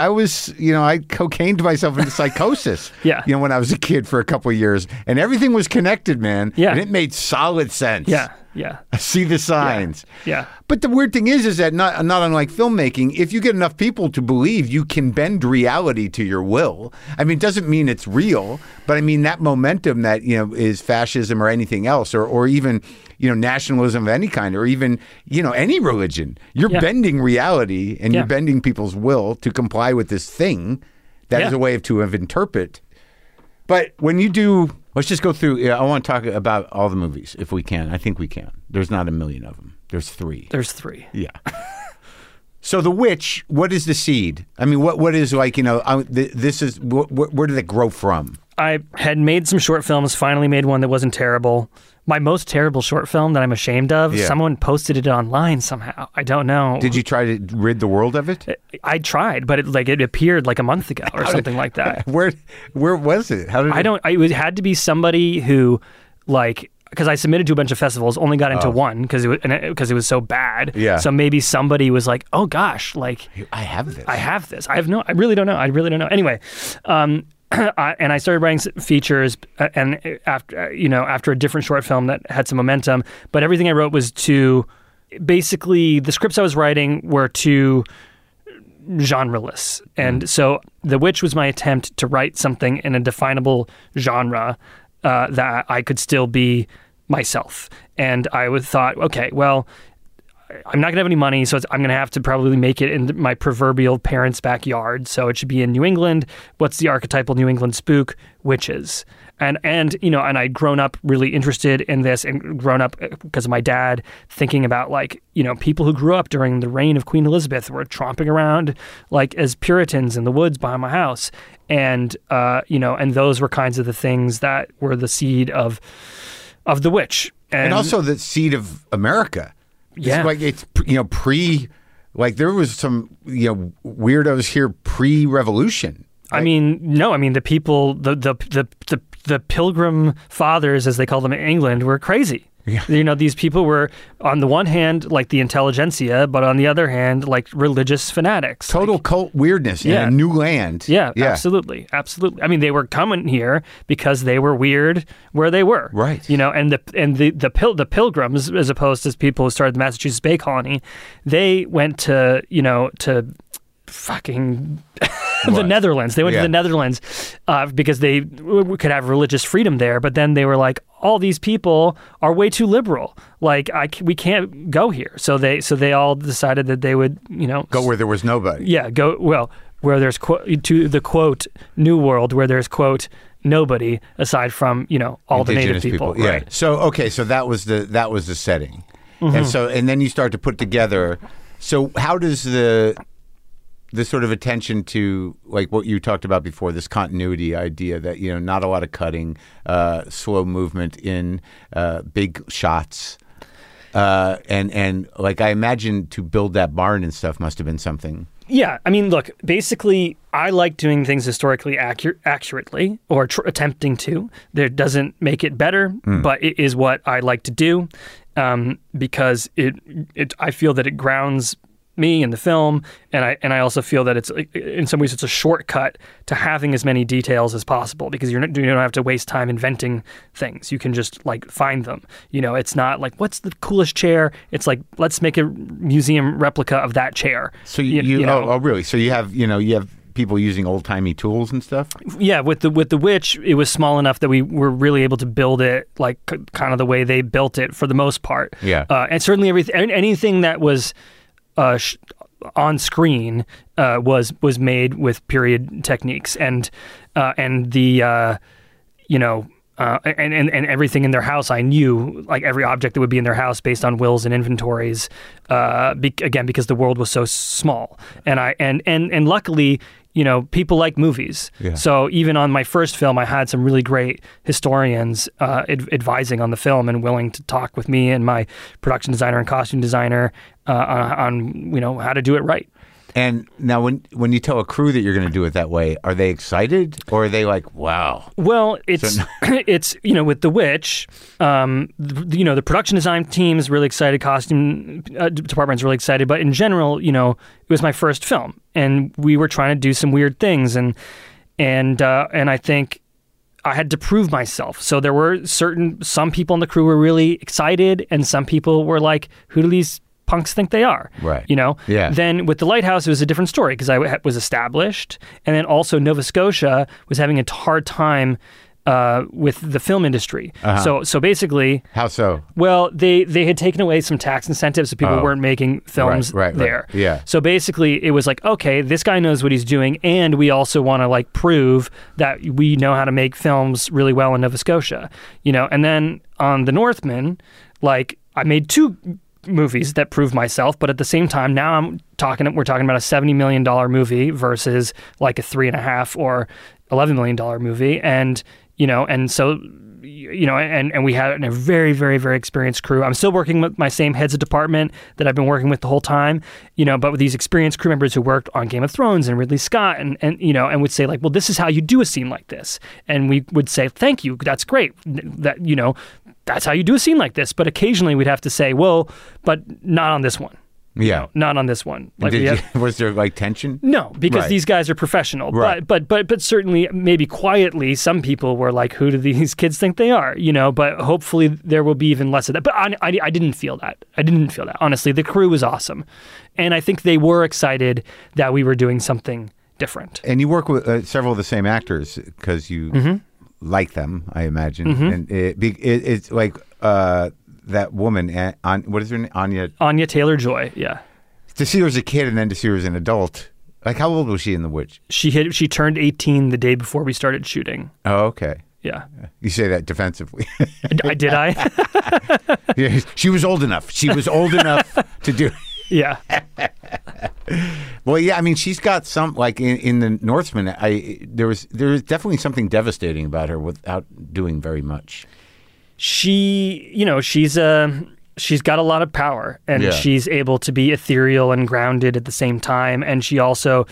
cocained myself into psychosis. Yeah. When I was a kid for a couple of years, and everything was connected, man. Yeah. And it made solid sense. Yeah. Yeah. I see the signs. Yeah. But the weird thing is that not unlike filmmaking, if you get enough people to believe, you can bend reality to your will. I mean, it doesn't mean it's real, but I mean that momentum that, is fascism or anything else, or even, nationalism of any kind, or even, any religion. You're bending reality and you're bending people's will to comply with this thing that is a way to interpret. But when you do... Let's just go through. I want to talk about all the movies, if we can. I think we can. There's not a million of them. There's 3. There's 3. Yeah. So The Witch, what is the seed? I mean, what is like, this is, where did it grow from? I had made some short films, finally made one that wasn't terrible. My most terrible short film that I'm ashamed of, someone posted it online somehow. I don't know. Did you try to rid the world of it? I tried, but it appeared like a month ago or something like that. Where was it? How did it had to be somebody who, like, because I submitted to a bunch of festivals, only got into one because it was so bad. Yeah. So maybe somebody was like, "Oh gosh, like I have this. I really don't know. Anyway, and I started writing features, and after a different short film that had some momentum, but everything I wrote was basically the scripts I was writing were too genreless, and so The Witch was my attempt to write something in a definable genre that I could still be myself. And I thought, okay, well, I'm not going to have any money, so I'm going to have to probably make it in my proverbial parents' backyard. So it should be in New England. What's the archetypal New England spook? Witches. And I'd grown up really interested in this, and grown up because of my dad thinking about, like, people who grew up during the reign of Queen Elizabeth were tromping around like as Puritans in the woods behind my house. And, and those were kinds of the things that were the seed of The Witch. And also the seed of America. Yeah. It's like there was some, weirdos here pre-revolution. Right? I mean, no, the people, the Pilgrim Fathers, as they call them in England, were crazy. Yeah. These people were, on the one hand, like the intelligentsia, but on the other hand, like religious fanatics. Total cult weirdness in a new land. Yeah, absolutely. Absolutely. I mean, they were coming here because they were weird where they were. Right. And the Pilgrims, as opposed to people who started the Massachusetts Bay Colony, they went to fucking the Netherlands. They went to the Netherlands because they could have religious freedom there. But then they were like, all these people are way too liberal. Like, we can't go here. So they all decided that they would, go where there was nobody. Yeah, where there's to the quote New World, where there's quote nobody aside from all Indigenous the native people. Yeah. Right. So that was the setting, and then you start to put together. So how does the sort of attention to, like what you talked about before, this continuity idea that, not a lot of cutting, slow movement in big shots. And like, I imagine to build that barn and stuff must have been something. Yeah. I mean, look, basically, I like doing things historically accurately, or attempting to. That doesn't make it better, but it is what I like to do, because I feel that it grounds me in the film, and I also feel that it's, in some ways, it's a shortcut to having as many details as possible, because you don't have to waste time inventing things. You can just like find them. It's not like, what's the coolest chair? It's like, let's make a museum replica of that chair. So you oh really? So you have people using old-timey tools and stuff? Yeah, with the witch, it was small enough that we were really able to build it like kind of the way they built it for the most part. Yeah. And certainly anything that was on screen was made with period techniques, and the and everything in their house, I knew, like every object that would be in their house based on wills and inventories, again, because the world was so small. And luckily, people like movies. Yeah. So even on my first film, I had some really great historians advising on the film and willing to talk with me and my production designer and costume designer on how to do it right. And now when you tell a crew that you're going to do it that way, are they excited or are they like, wow? Well, it's with The Witch, the production design team is really excited, costume department's really excited, but in general, it was my first film and we were trying to do some weird things and I think I had to prove myself. So there were some people in the crew were really excited and some people were like, who do these punks think they are? Right. Yeah. Then with The Lighthouse, it was a different story because I was established. And then also Nova Scotia was having a hard time with the film industry. Uh-huh. So basically... How so? Well, they had taken away some tax incentives so people weren't making films there. Yeah. So basically it was like, okay, this guy knows what he's doing and we also want to like prove that we know how to make films really well in Nova Scotia. And then on The Northman, like I made 2 movies that prove myself, but at the same time, now we're talking about a $70 million movie versus like a $3.5 or $11 million movie. And so we had a very, very, very experienced crew. I'm still working with my same heads of department that I've been working with the whole time, but with these experienced crew members who worked on Game of Thrones and Ridley Scott and would say like, well, this is how you do a scene like this. And we would say, thank you. That's great. That, that's how you do a scene like this. But occasionally we'd have to say, well, but not on this one. Yeah. Not on this one. Like was there like tension? No, because these guys are professional. Right. But certainly maybe quietly some people were like, who do these kids think they are? But hopefully there will be even less of that. But I didn't feel that. Honestly, the crew was awesome. And I think they were excited that we were doing something different. And you work with several of the same actors because you like them, I imagine. Mm-hmm. And it's like that woman, what is her name? Anya Taylor-Joy, yeah. To see her as a kid and then to see her as an adult. Like, how old was she in The Witch? She turned 18 the day before we started shooting. Oh, okay. Yeah. You say that defensively. Did I? Yeah, she was old enough. She was old enough to do it. Yeah. Well, yeah, I mean, she's got some, like in The Northman, there is definitely something devastating about her without doing very much. She's got a lot of power and she's able to be ethereal and grounded at the same time. And she also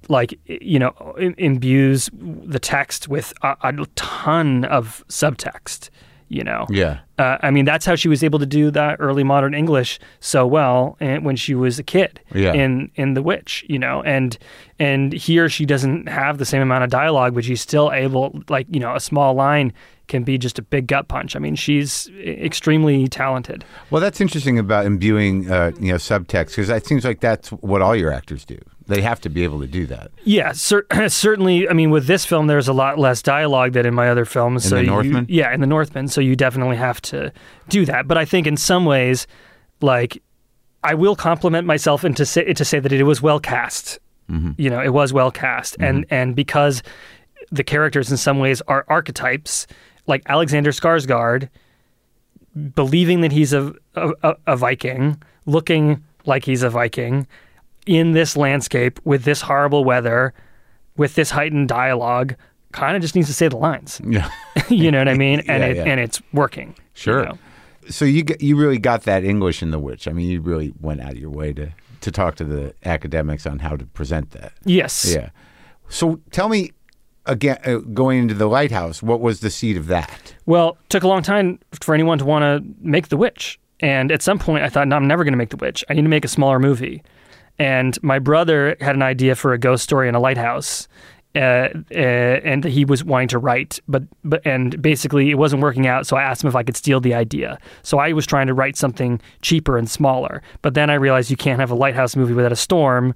imbues the text with a ton of subtext, Yeah. I mean, that's how she was able to do that early modern English so well when she was a kid in The Witch, and here she doesn't have the same amount of dialogue, but she's still able, a small line can be just a big gut punch. I mean, she's extremely talented. Well, that's interesting about imbuing, subtext, because it seems like that's what all your actors do. They have to be able to do that. Yeah, certainly. I mean, with this film, there's a lot less dialogue than in my other films. In The Northman? In The Northman. So you definitely have to do that. But I think in some ways, like, I will compliment myself and to say that it was well cast. Mm-hmm. It was well cast. Mm-hmm. And because the characters in some ways are archetypes, like Alexander Skarsgård, believing that he's a Viking, looking like he's a Viking, in this landscape, with this horrible weather, with this heightened dialogue, kind of just needs to say the lines. Yeah. You know what I mean? And and it's working. Sure. So you really got that English in The Witch. I mean, you really went out of your way to talk to the academics on how to present that. Yes. Yeah. So tell me, again, going into The Lighthouse, what was the seed of that? Well, it took a long time for anyone to want to make The Witch. And at some point I thought, no, I'm never going to make The Witch. I need to make a smaller movie. And my brother had an idea for a ghost story in a lighthouse, and he was wanting to write, but basically it wasn't working out. So I asked him if I could steal the idea. So I was trying to write something cheaper and smaller. But then I realized you can't have a lighthouse movie without a storm,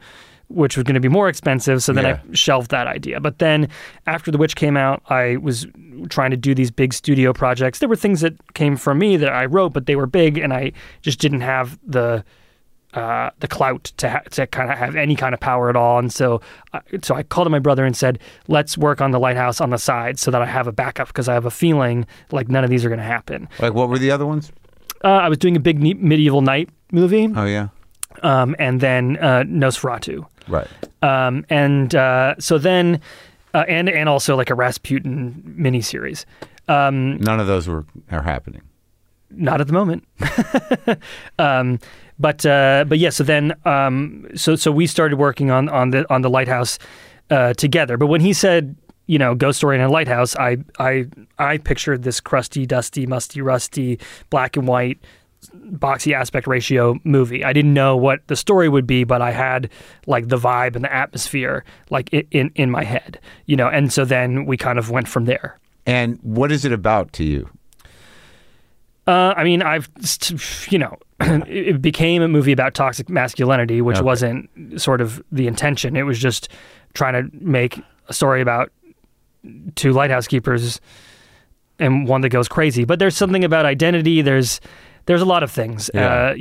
which was going to be more expensive. So then I shelved that idea. But then after The Witch came out, I was trying to do these big studio projects. There were things that came from me that I wrote, but they were big, and I just didn't have the clout to kind of have any kind of power at all. And so I called to my brother and said, let's work on The Lighthouse on the side so that I have a backup, because I have a feeling like none of these are going to happen. Like, what were the other ones? I was doing a big Medieval Night movie. Oh, yeah. And then Nosferatu. Right. So then, and also like a Rasputin miniseries. None of those are happening. Not at the moment. But yeah. So then, so we started working on the Lighthouse together. But when he said, ghost story in a lighthouse, I pictured this crusty, dusty, musty, rusty, black and white, boxy aspect ratio movie. I didn't know what the story would be, but I had like the vibe and the atmosphere like in my head, and so then we kind of went from there. And what is it about to you? I mean, it became a movie about toxic masculinity, which wasn't sort of the intention. It was just trying to make a story about two lighthouse keepers and one that goes crazy. But there's something about identity. There's a lot of things, but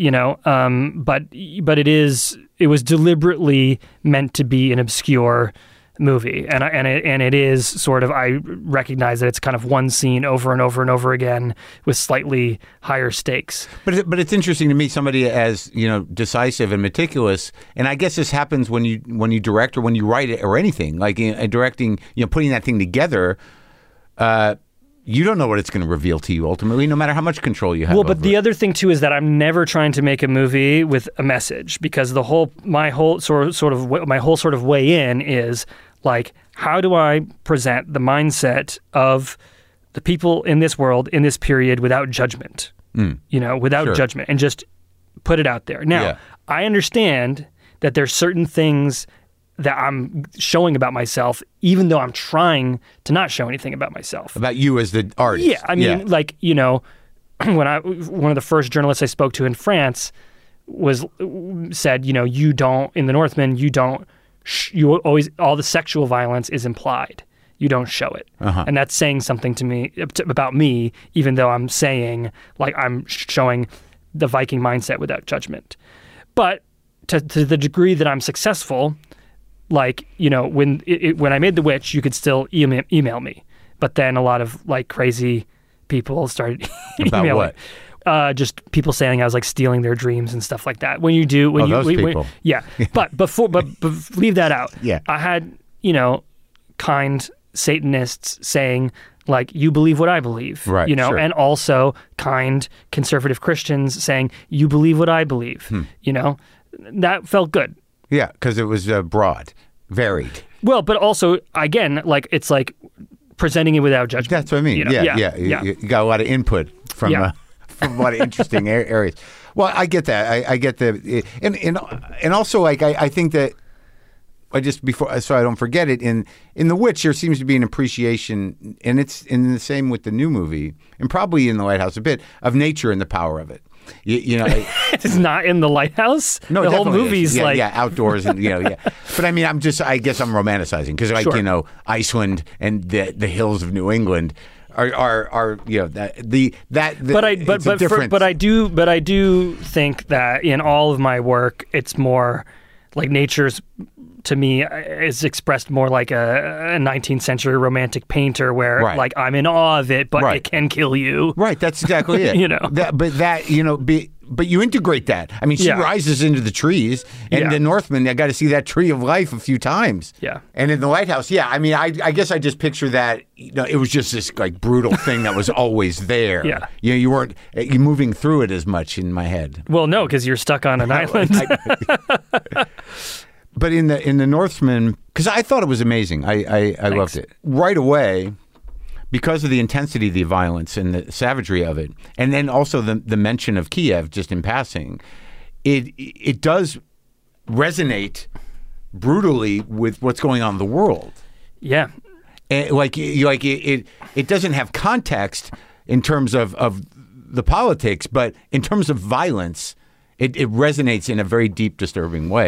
it was deliberately meant to be an obscure movie, and it is sort of, I recognize that it's kind of one scene over and over and over again with slightly higher stakes. But it's interesting to me, somebody as decisive and meticulous, and I guess this happens when you direct or when you write it or anything like directing, putting that thing together. You don't know what it's going to reveal to you ultimately, no matter how much control you have. Well, but the other thing too is that I'm never trying to make a movie with a message, because my whole sort of way in is like, how do I present the mindset of the people in this world in this period without judgment, without judgment, and just put it out there. Now, I understand that there's certain things that I'm showing about myself, even though I'm trying to not show anything about myself. About you as the artist. Yeah, I mean, like, one of the first journalists I spoke to in France said, you don't, in The Northman, you always, all the sexual violence is implied. You don't show it. And that's saying something to me, about me, even though I'm saying, like, I'm showing the Viking mindset without judgment. But to the degree that I'm successful, like, when I made The Witch, you could still email me. But then a lot of like crazy people started emailing. About what? Just people saying I was like stealing their dreams and stuff like that. Those people. But leave that out. Yeah. I had, kind Satanists saying like, you believe what I believe, right, sure. And also kind conservative Christians saying, you believe what I believe, that felt good. Yeah, because it was broad, varied. Well, but also, again, like, it's like presenting it without judgment. That's what I mean. You got a lot of input from a lot of interesting areas. Well, I get that. I get and also, like, I think that so I don't forget it, in The Witch, there seems to be an appreciation, and it's in the same with the new movie, and probably in The Lighthouse a bit, of nature and the power of it. It's not in The Lighthouse. No, the whole movie's like outdoors and But I mean, I guess I'm romanticizing, because like sure. Iceland and the hills of New England are But I do think that in all of my work, it's more like nature's, to me, is expressed more like a 19th century romantic painter, where like I'm in awe of it, but it can kill you. Right, that's exactly it. But you integrate that. I mean, she rises into the trees, and the Northman, I got to see that tree of life a few times. Yeah. And in The Lighthouse, I mean, I guess I just picture that, it was just this like brutal thing that was always there. Yeah. You weren't moving through it as much in my head. Well, no, because you're stuck on an island. But in the Northman, because I thought it was amazing. I loved it. Right away, because of the intensity of the violence and the savagery of it, and then also the mention of Kiev just in passing, it does resonate brutally with what's going on in the world. Yeah. And it doesn't have context in terms of the politics, but in terms of violence, it resonates in a very deep, disturbing way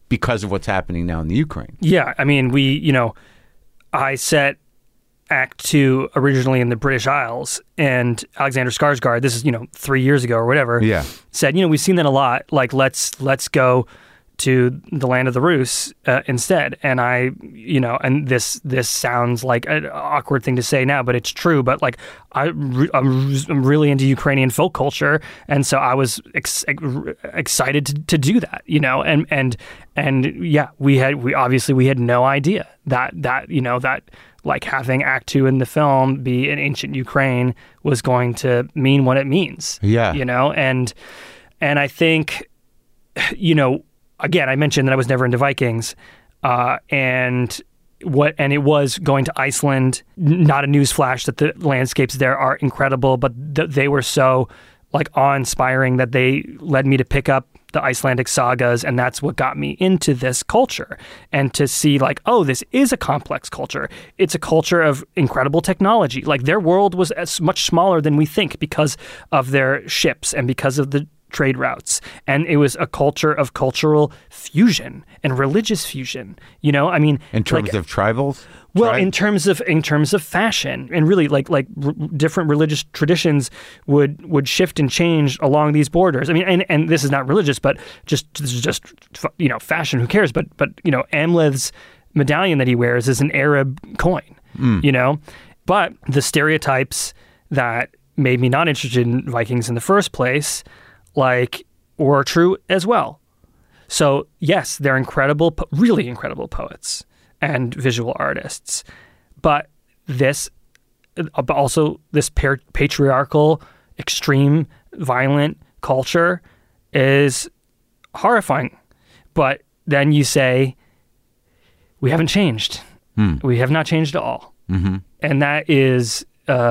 because of what's happening now in the Ukraine. Yeah, I mean, I set Act 2 originally in the British Isles, and Alexander Skarsgård, this is 3 years ago or whatever, said, we've seen that a lot. Like, let's go to the land of the Rus instead. And and this sounds like an awkward thing to say now, but it's true. But like, I'm really into Ukrainian folk culture, and so I was excited to do that, and yeah, we had no idea that like having Act 2 in the film be in ancient Ukraine was going to mean what it means. Yeah, and I think, again, I mentioned that I was never into Vikings, and it was going to Iceland. Not a newsflash that the landscapes there are incredible, but they were so like awe-inspiring that they led me to pick up the Icelandic sagas, and that's what got me into this culture. And to see like, oh, this is a complex culture. It's a culture of incredible technology. Like their world was much smaller than we think because of their ships and because of the trade routes, and it was a culture of cultural fusion and religious fusion. I mean, in terms of tribals. Well, in terms of fashion, and really like different religious traditions would shift and change along these borders. I mean, and this is not religious, but this is just fashion. Who cares? But Amleth's medallion that he wears is an Arab coin. But the stereotypes that made me not interested in Vikings in the first place, were true as well. So yes, they're incredible, really incredible poets and visual artists. But this patriarchal, extreme, violent culture is horrifying. But then you say, we haven't changed. We have not changed at all. Mm-hmm. And that is...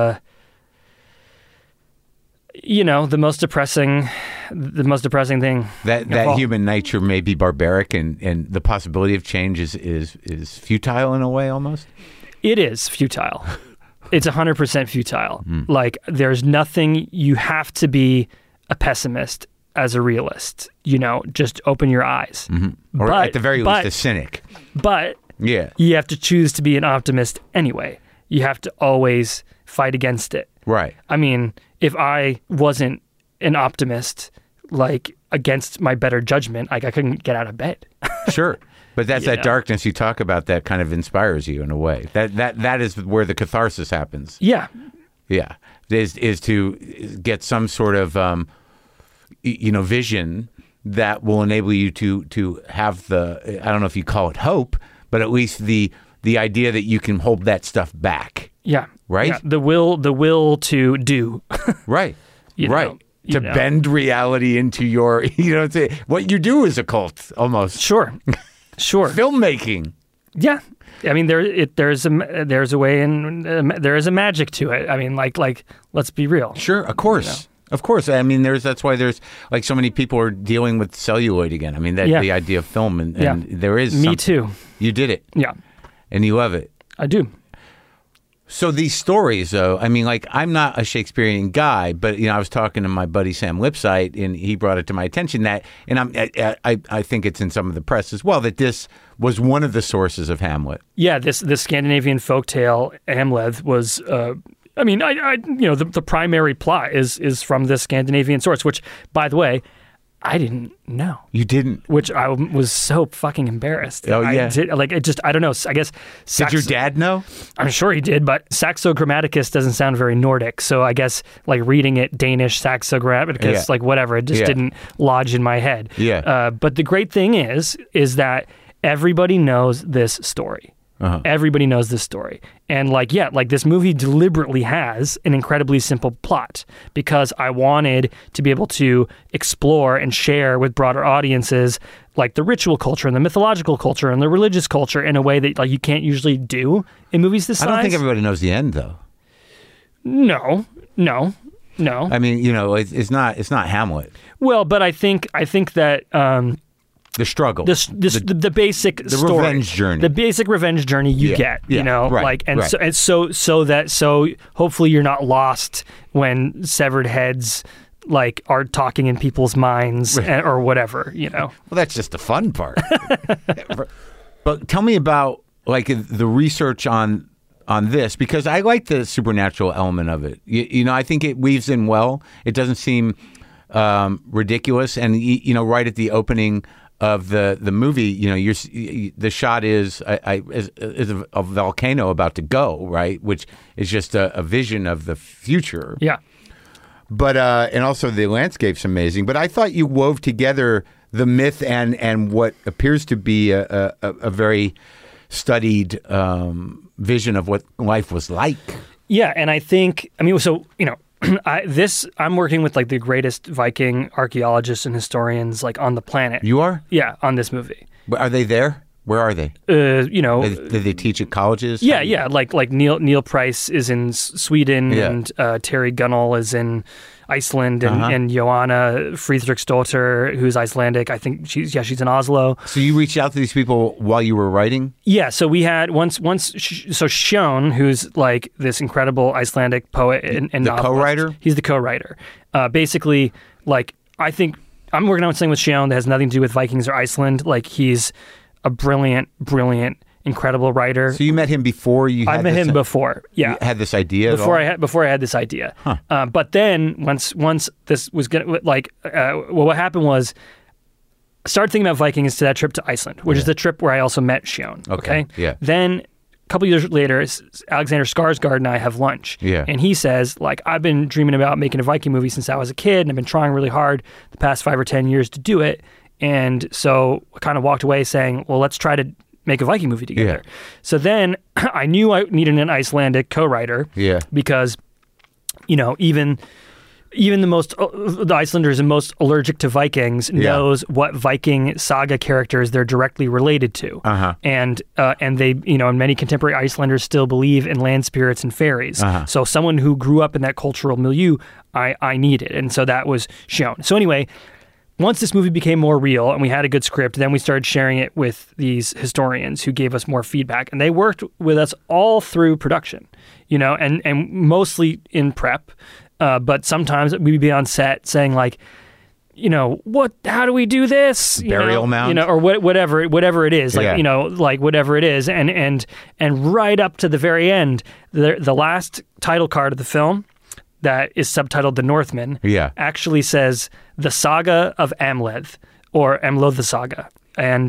the most depressing thing. That human nature may be barbaric, and the possibility of change is futile in a way, almost. It is futile. It's 100% futile. Like there's nothing. You have to be a pessimist as a realist. Just open your eyes. Mm-hmm. Or at the very least, a cynic. But you have to choose to be an optimist anyway. You have to always fight against it. Right. I mean, if I wasn't an optimist, against my better judgment, I couldn't get out of bed. Sure. But that's that darkness you talk about that kind of inspires you in a way. That is where the catharsis happens. Yeah. Yeah. Is to get some sort of, vision that will enable you to have the, I don't know if you call it hope, but at least the idea that you can hold that stuff back. Yeah. Right? Yeah. The will to do. Right. Right. To bend reality into your, what you do is a cult, almost. Sure. Filmmaking. Yeah. I mean, there's a way, and there is a magic to it. I mean, let's be real. Sure. Of course. Of course. I mean, that's why there's so many people are dealing with celluloid again. I mean, the idea of film, and there is. Me too. You did it. Yeah. And you love it. I do. So these stories, though, I mean, I'm not a Shakespearean guy, but I was talking to my buddy Sam Lipsyte, and he brought it to my attention that, and I think it's in some of the press as well, that this was one of the sources of Hamlet. Yeah, this Scandinavian folktale Amleth was. The primary plot is from this Scandinavian source, which, by the way, I didn't know. You didn't? Which I was so fucking embarrassed. Oh, yeah. I don't know. I guess. Did your dad know? I'm sure he did, but Saxo Grammaticus doesn't sound very Nordic. So I guess reading it Danish, Saxo Grammaticus, whatever, it just didn't lodge in my head. Yeah. But the great thing is that everybody knows this story. Uh-huh. Everybody knows this story. And this movie deliberately has an incredibly simple plot because I wanted to be able to explore and share with broader audiences the ritual culture and the mythological culture and the religious culture in a way that you can't usually do in movies this size. I don't think everybody knows the end, though. No. I mean, it's not Hamlet. Well, but I think that the struggle, the basic story, revenge journey, the basic revenge journey you get, so hopefully you're not lost when severed heads like are talking in people's minds or whatever, you know. Well, that's just the fun part. But tell me about like the research on this, because I like the supernatural element of it. You know, I think it weaves in well. It doesn't seem ridiculous, and you know, right at the opening of the movie, you know, the shot is a volcano about to go, right, which is just a vision of the future. Yeah. But and also the landscape's amazing. But I thought you wove together the myth and what appears to be a very studied vision of what life was like. Yeah, and I think, I mean, so, you know, I'm working with like the greatest Viking archaeologists and historians like on the planet. You are? Yeah, on this movie. But are they there? Where are they? You know, did they teach at colleges? Yeah. Like Neil Price is in Sweden, and Terry Gunnell is in Iceland, and Johanna Friedrichsdotter, who's Icelandic. I think she's in Oslo. So you reached out to these people while you were writing? Yeah. So we had once. So Sjón, who's like this incredible Icelandic poet and novelist. Co-writer. He's the co-writer. Basically, like I think I'm working on something with Sjón that has nothing to do with Vikings or Iceland. Like he's a brilliant, incredible writer. So you met him before you had I met him before. Yeah. You had this idea before I had this idea. Huh. But then once this was gonna what happened was I started thinking about Vikings to that trip to Iceland, which is the trip where I also met Sjón. Okay. Yeah. Then a couple years later, Alexander Skarsgård and I have lunch. Yeah. And he says, like, I've been dreaming about making a Viking movie since I was a kid, and I've been trying really hard the past 5 or 10 years to do it. And so I kind of walked away saying, well, let's try to make a Viking movie together. Yeah. So then I knew I needed an Icelandic co-writer. Yeah. Because, you know, even the Icelanders and most allergic to Vikings knows what Viking saga characters they're directly related to. And they, you know, and many contemporary Icelanders still believe in land spirits and fairies. So someone who grew up in that cultural milieu, I needed. And so that was Sjón. So anyway, once this movie became more real and we had a good script, then we started sharing it with these historians who gave us more feedback. And they worked with us all through production, you know, and mostly in prep. But sometimes we'd be on set saying like, you know, how do we do this? Burial mound? You know, or whatever it is, like, you know, like whatever it is. And right up to the very end, the last title card of the film that is subtitled The Northman actually says The Saga of Amleth, or Amleth the Saga. And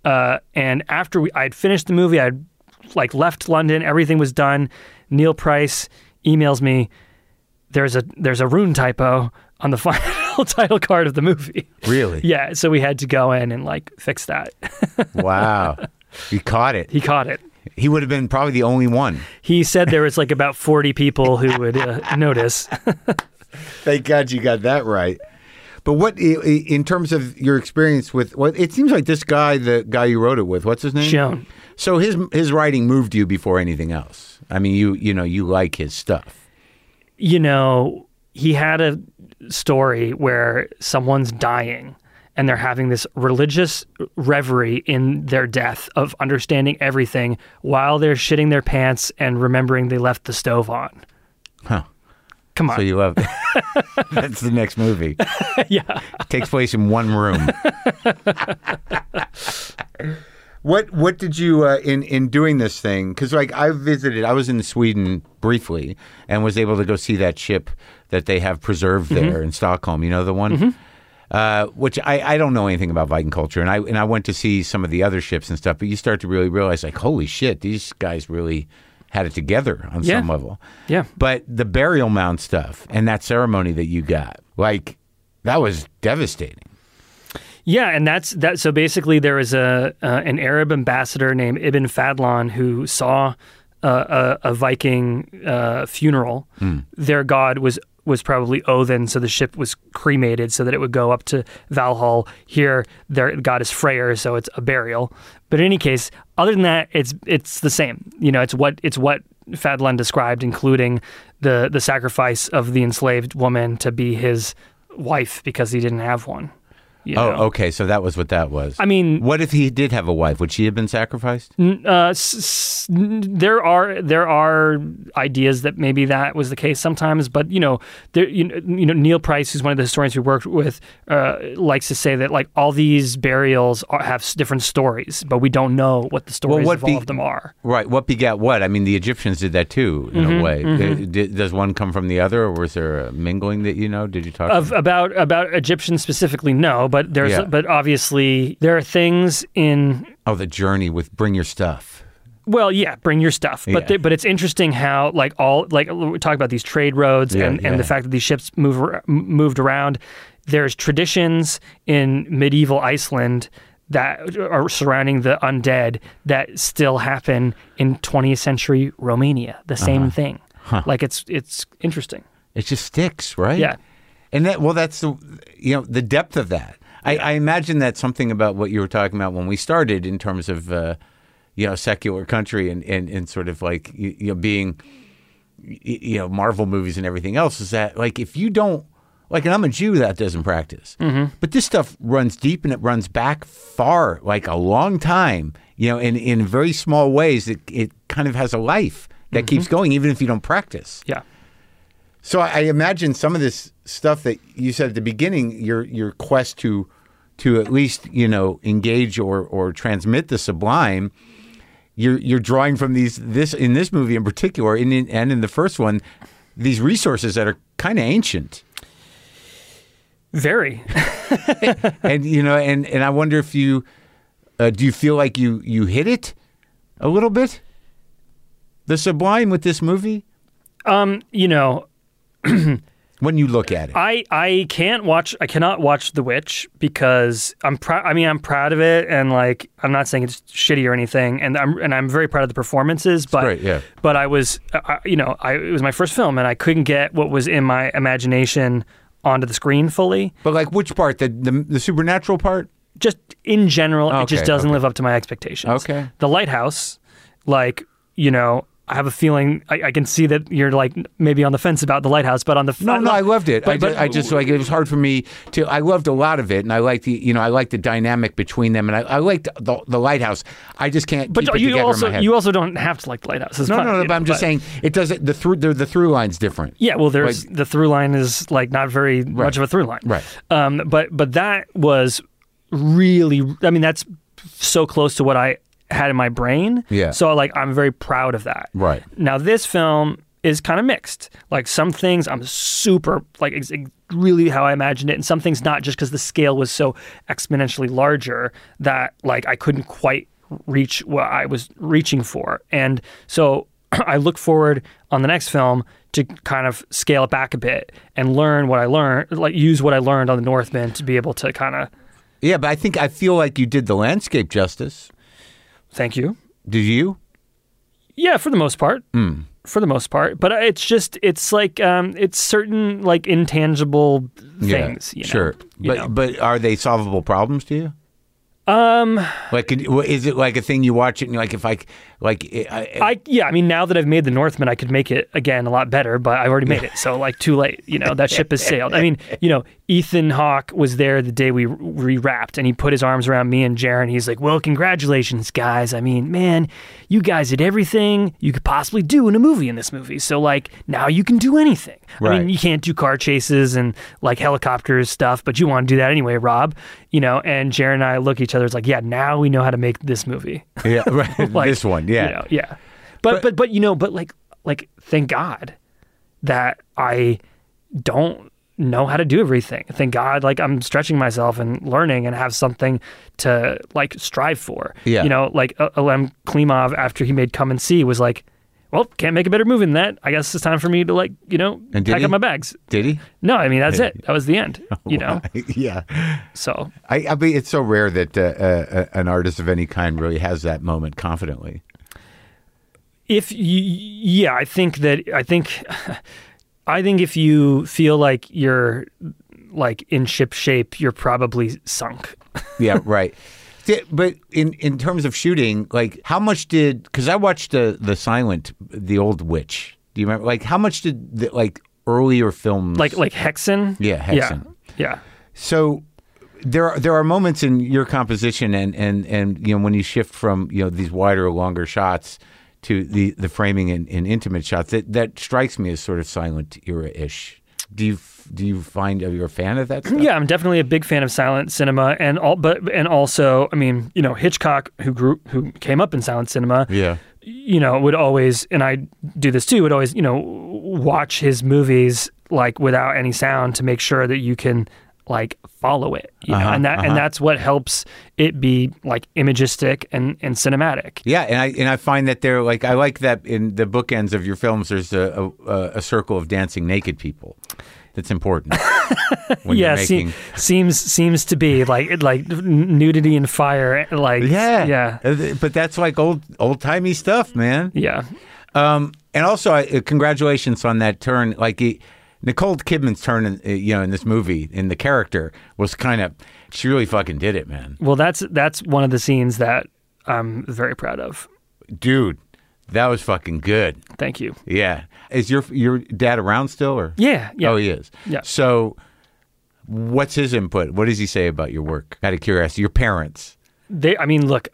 after I'd finished the movie, I'd like left London, everything was done. Neil Price emails me, there's a rune typo on the final title card of the movie. Really? Yeah, so we had to go in and like fix that. Wow. He caught it. He caught it. He would have been probably the only one. He said there was like about 40 people who would notice. Thank God you got that right. But what, in terms of your experience with, it seems like this guy, the guy you wrote it with, what's his name? Sjón. So his writing moved you before anything else. I mean, you like his stuff. You know, he had a story where someone's dying and they're having this religious reverie in their death of understanding everything while they're shitting their pants and remembering they left the stove on. Huh. Come on. So you love it. That's the next movie. Yeah. It takes place in one room. What did you, in doing this thing, because like I was in Sweden briefly and was able to go see that ship that they have preserved there in Stockholm, you know, the one? Which I don't know anything about Viking culture, and I went to see some of the other ships and stuff, but you start to really realize, like, holy shit, these guys really had it together on some level. Yeah. But the burial mound stuff and that ceremony that you got, like, that was devastating. Yeah, and that's that. So basically, there was an Arab ambassador named Ibn Fadlan who saw a Viking funeral. Their god was probably Odin, so the ship was cremated so that it would go up to Valhall. Here, their god is Freyr, so it's a burial. But in any case, other than that, it's the same. You know, it's what Fadlan described, including the sacrifice of the enslaved woman to be his wife because he didn't have one. You know? Okay. So that was what that was. I mean, what if he did have a wife? Would she have been sacrificed? There are ideas that maybe that was the case sometimes, but Neil Price, who's one of the historians we worked with, likes to say that like all these burials have different stories, but we don't know what the stories of all of them are. Right. What begat what? I mean, the Egyptians did that too, in a way. Does one come from the other, or was there a mingling that you know? Did you talk about Egyptians specifically? No. But obviously there are things in the journey with bring your stuff. Well, yeah, bring your stuff. But it's interesting how we talk about these trade roads and the fact that these ships moved around. There's traditions in medieval Iceland that are surrounding the undead that still happen in 20th century Romania. The same thing. Huh. Like it's interesting. It just sticks, right? Yeah. And that's the depth of that. I imagine that's something about what you were talking about when we started in terms of secular country and sort of like being Marvel movies and everything else, is that like if you don't like, and I'm a Jew that doesn't practice, but this stuff runs deep and it runs back far, like a long time, in very small ways. It kind of has a life that keeps going even if you don't practice. Yeah. So I imagine some of this stuff that you said at the beginning, your quest to at least engage or transmit the sublime, you're drawing from this in this movie in particular, and in the first one, these resources that are kind of ancient. Very. and I wonder if you do you feel like you hit it a little bit, the sublime with this movie? When you look at it, I cannot watch The Witch because I'm proud. I mean, I'm proud of it, and like I'm not saying it's shitty or anything, and I'm very proud of the performances. But great, yeah. But I was, it was my first film, and I couldn't get what was in my imagination onto the screen fully. But like which part, the supernatural part? Just in general, it just doesn't live up to my expectations. Okay. The Lighthouse, I have a feeling I can see that you're like maybe on the fence about The Lighthouse, but on the no, I loved it. I just like it was hard for me to. I loved a lot of it, and I liked the dynamic between them, and I liked the Lighthouse. I just can't. But keep it together in my head. You also don't have to like The Lighthouse. No. But I'm just saying it doesn't. The through line's different. Yeah, well, there's the through line is like not very much of a through line. Right. But that was really. I mean, that's so close to what I had in my brain. Yeah. So like I'm very proud of that. Right. Now this film is kind of mixed. Like some things I'm super like really how I imagined it, and some things not, just because the scale was so exponentially larger that like I couldn't quite reach what I was reaching for. And so I look forward on the next film to kind of scale it back a bit and learn what I learned, like use what I learned on The Northman to be able to kind of. Yeah, but I feel like you did the landscape justice. Thank you. Did you? Yeah, for the most part. For the most part. But it's like, it's certain like intangible things. Sure. But are they solvable problems to you? Like, is it like a thing you watch it and you're like, if I mean, now that I've made The Northman, I could make it again a lot better, but I've already made it. So like too late, that ship has sailed. I mean, Ethan Hawke was there the day we rewrapped, and he put his arms around me and Jaron. He's like, well, congratulations guys. I mean, man, you guys did everything you could possibly do in a movie in this movie. So like now you can do anything. Right. I mean, you can't do car chases and like helicopters stuff, but you want to do that anyway, Rob, and Jaron and I look at each other. It's like, yeah, now we know how to make this movie. Yeah. Right. Like, this one. Yeah. Yeah. But like, thank God that I don't know how to do everything. Thank God, like I'm stretching myself and learning and have something to like strive for. Yeah. Like Alem Klimov, after he made Come and See, was like, well, can't make a better movie than that. I guess it's time for me to like, pack up my bags. Did he? No, I mean, that's it. That was the end, Yeah. So. I mean, it's so rare that an artist of any kind really has that moment confidently. I think if you feel like you're like in ship shape, you're probably sunk. Yeah, right. But in terms of shooting, like how much because I watched the old Witch. Do you remember? Like how much did the earlier films like Hexen? Yeah, Hexen. Yeah. So there are moments in your composition and when you shift from these wider or longer shots to the framing in intimate shots that strikes me as sort of silent era-ish. Do you find you're a fan of that stuff? Yeah, I'm definitely a big fan of silent cinema, and also, I mean, Hitchcock, who came up in silent cinema, would always, and I do this too, would always, watch his movies like without any sound to make sure that you can like follow it, and that's what helps it be like imagistic and cinematic. Yeah, and I find that they're like, I like that in the bookends of your films. There's a circle of dancing naked people. That's important. When you're making... seems to be like nudity and fire. Like but that's like old timey stuff, man. Yeah, and also congratulations on that turn. Like Nicole Kidman's turn in this movie, in the character, was she really fucking did it, man. Well, that's one of the scenes that I'm very proud of. Dude, that was fucking good. Thank you. Yeah. Is your dad around still, or? Yeah. Oh, he is. Yeah. So what's his input? What does he say about your work? Out of curiosity, your parents. Look,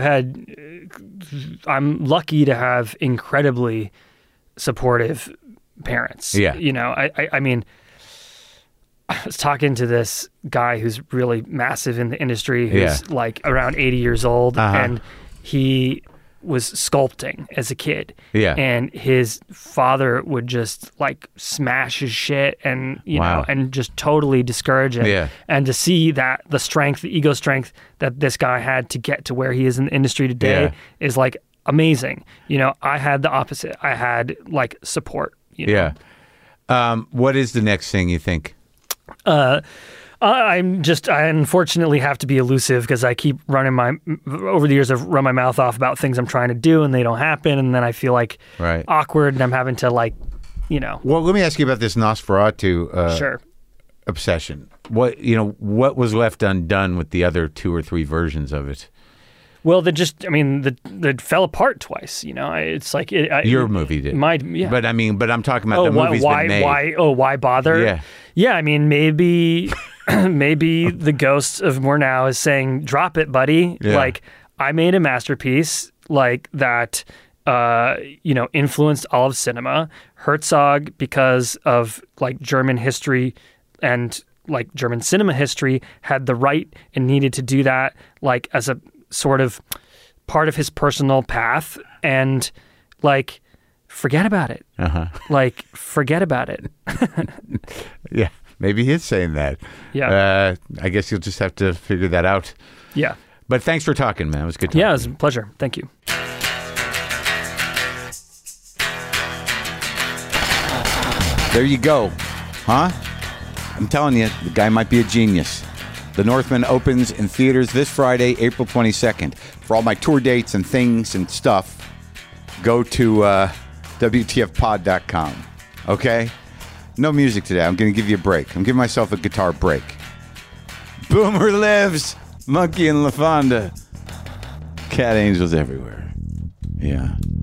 I'm lucky to have incredibly supportive parents. Yeah. I mean, I was talking to this guy who's really massive in the industry, who's like around 80 years old, and he was sculpting as a kid. Yeah. And his father would just like smash his shit and, and just totally discourage him. Yeah. And to see that the ego strength that this guy had to get to where he is in the industry today is like amazing. I had the opposite. I had like support. Yeah. What is the next thing you think? I unfortunately have to be elusive because I keep over the years I've run my mouth off about things I'm trying to do and they don't happen. And then I feel like awkward and I'm having to Well, let me ask you about this Nosferatu obsession. What was left undone with the other 2 or 3 versions of it? Well, that fell apart twice. It's like your movie did. But I'm talking about the movie's been made. Why bother? Yeah. Yeah. I mean, maybe the ghost of Murnau is saying, "Drop it, buddy." Yeah. Like, I made a masterpiece like that. Influenced all of cinema. Herzog, because of like German history and like German cinema history, had the right and needed to do that, like as a sort of part of his personal path, and like forget about it. Like forget about it. Yeah, maybe he is saying that. Yeah. I guess you'll just have to figure that out. Yeah. But thanks for talking, man. It was good talking. Yeah, it was a pleasure. Thank you. There you go. Huh? I'm telling you, the guy might be a genius. The Northman opens in theaters this Friday, April 22nd. For all my tour dates and things and stuff, go to WTFpod.com. Okay? No music today. I'm going to give you a break. I'm giving myself a guitar break. Boomer lives. Monkey and LaFonda. Cat angels everywhere. Yeah.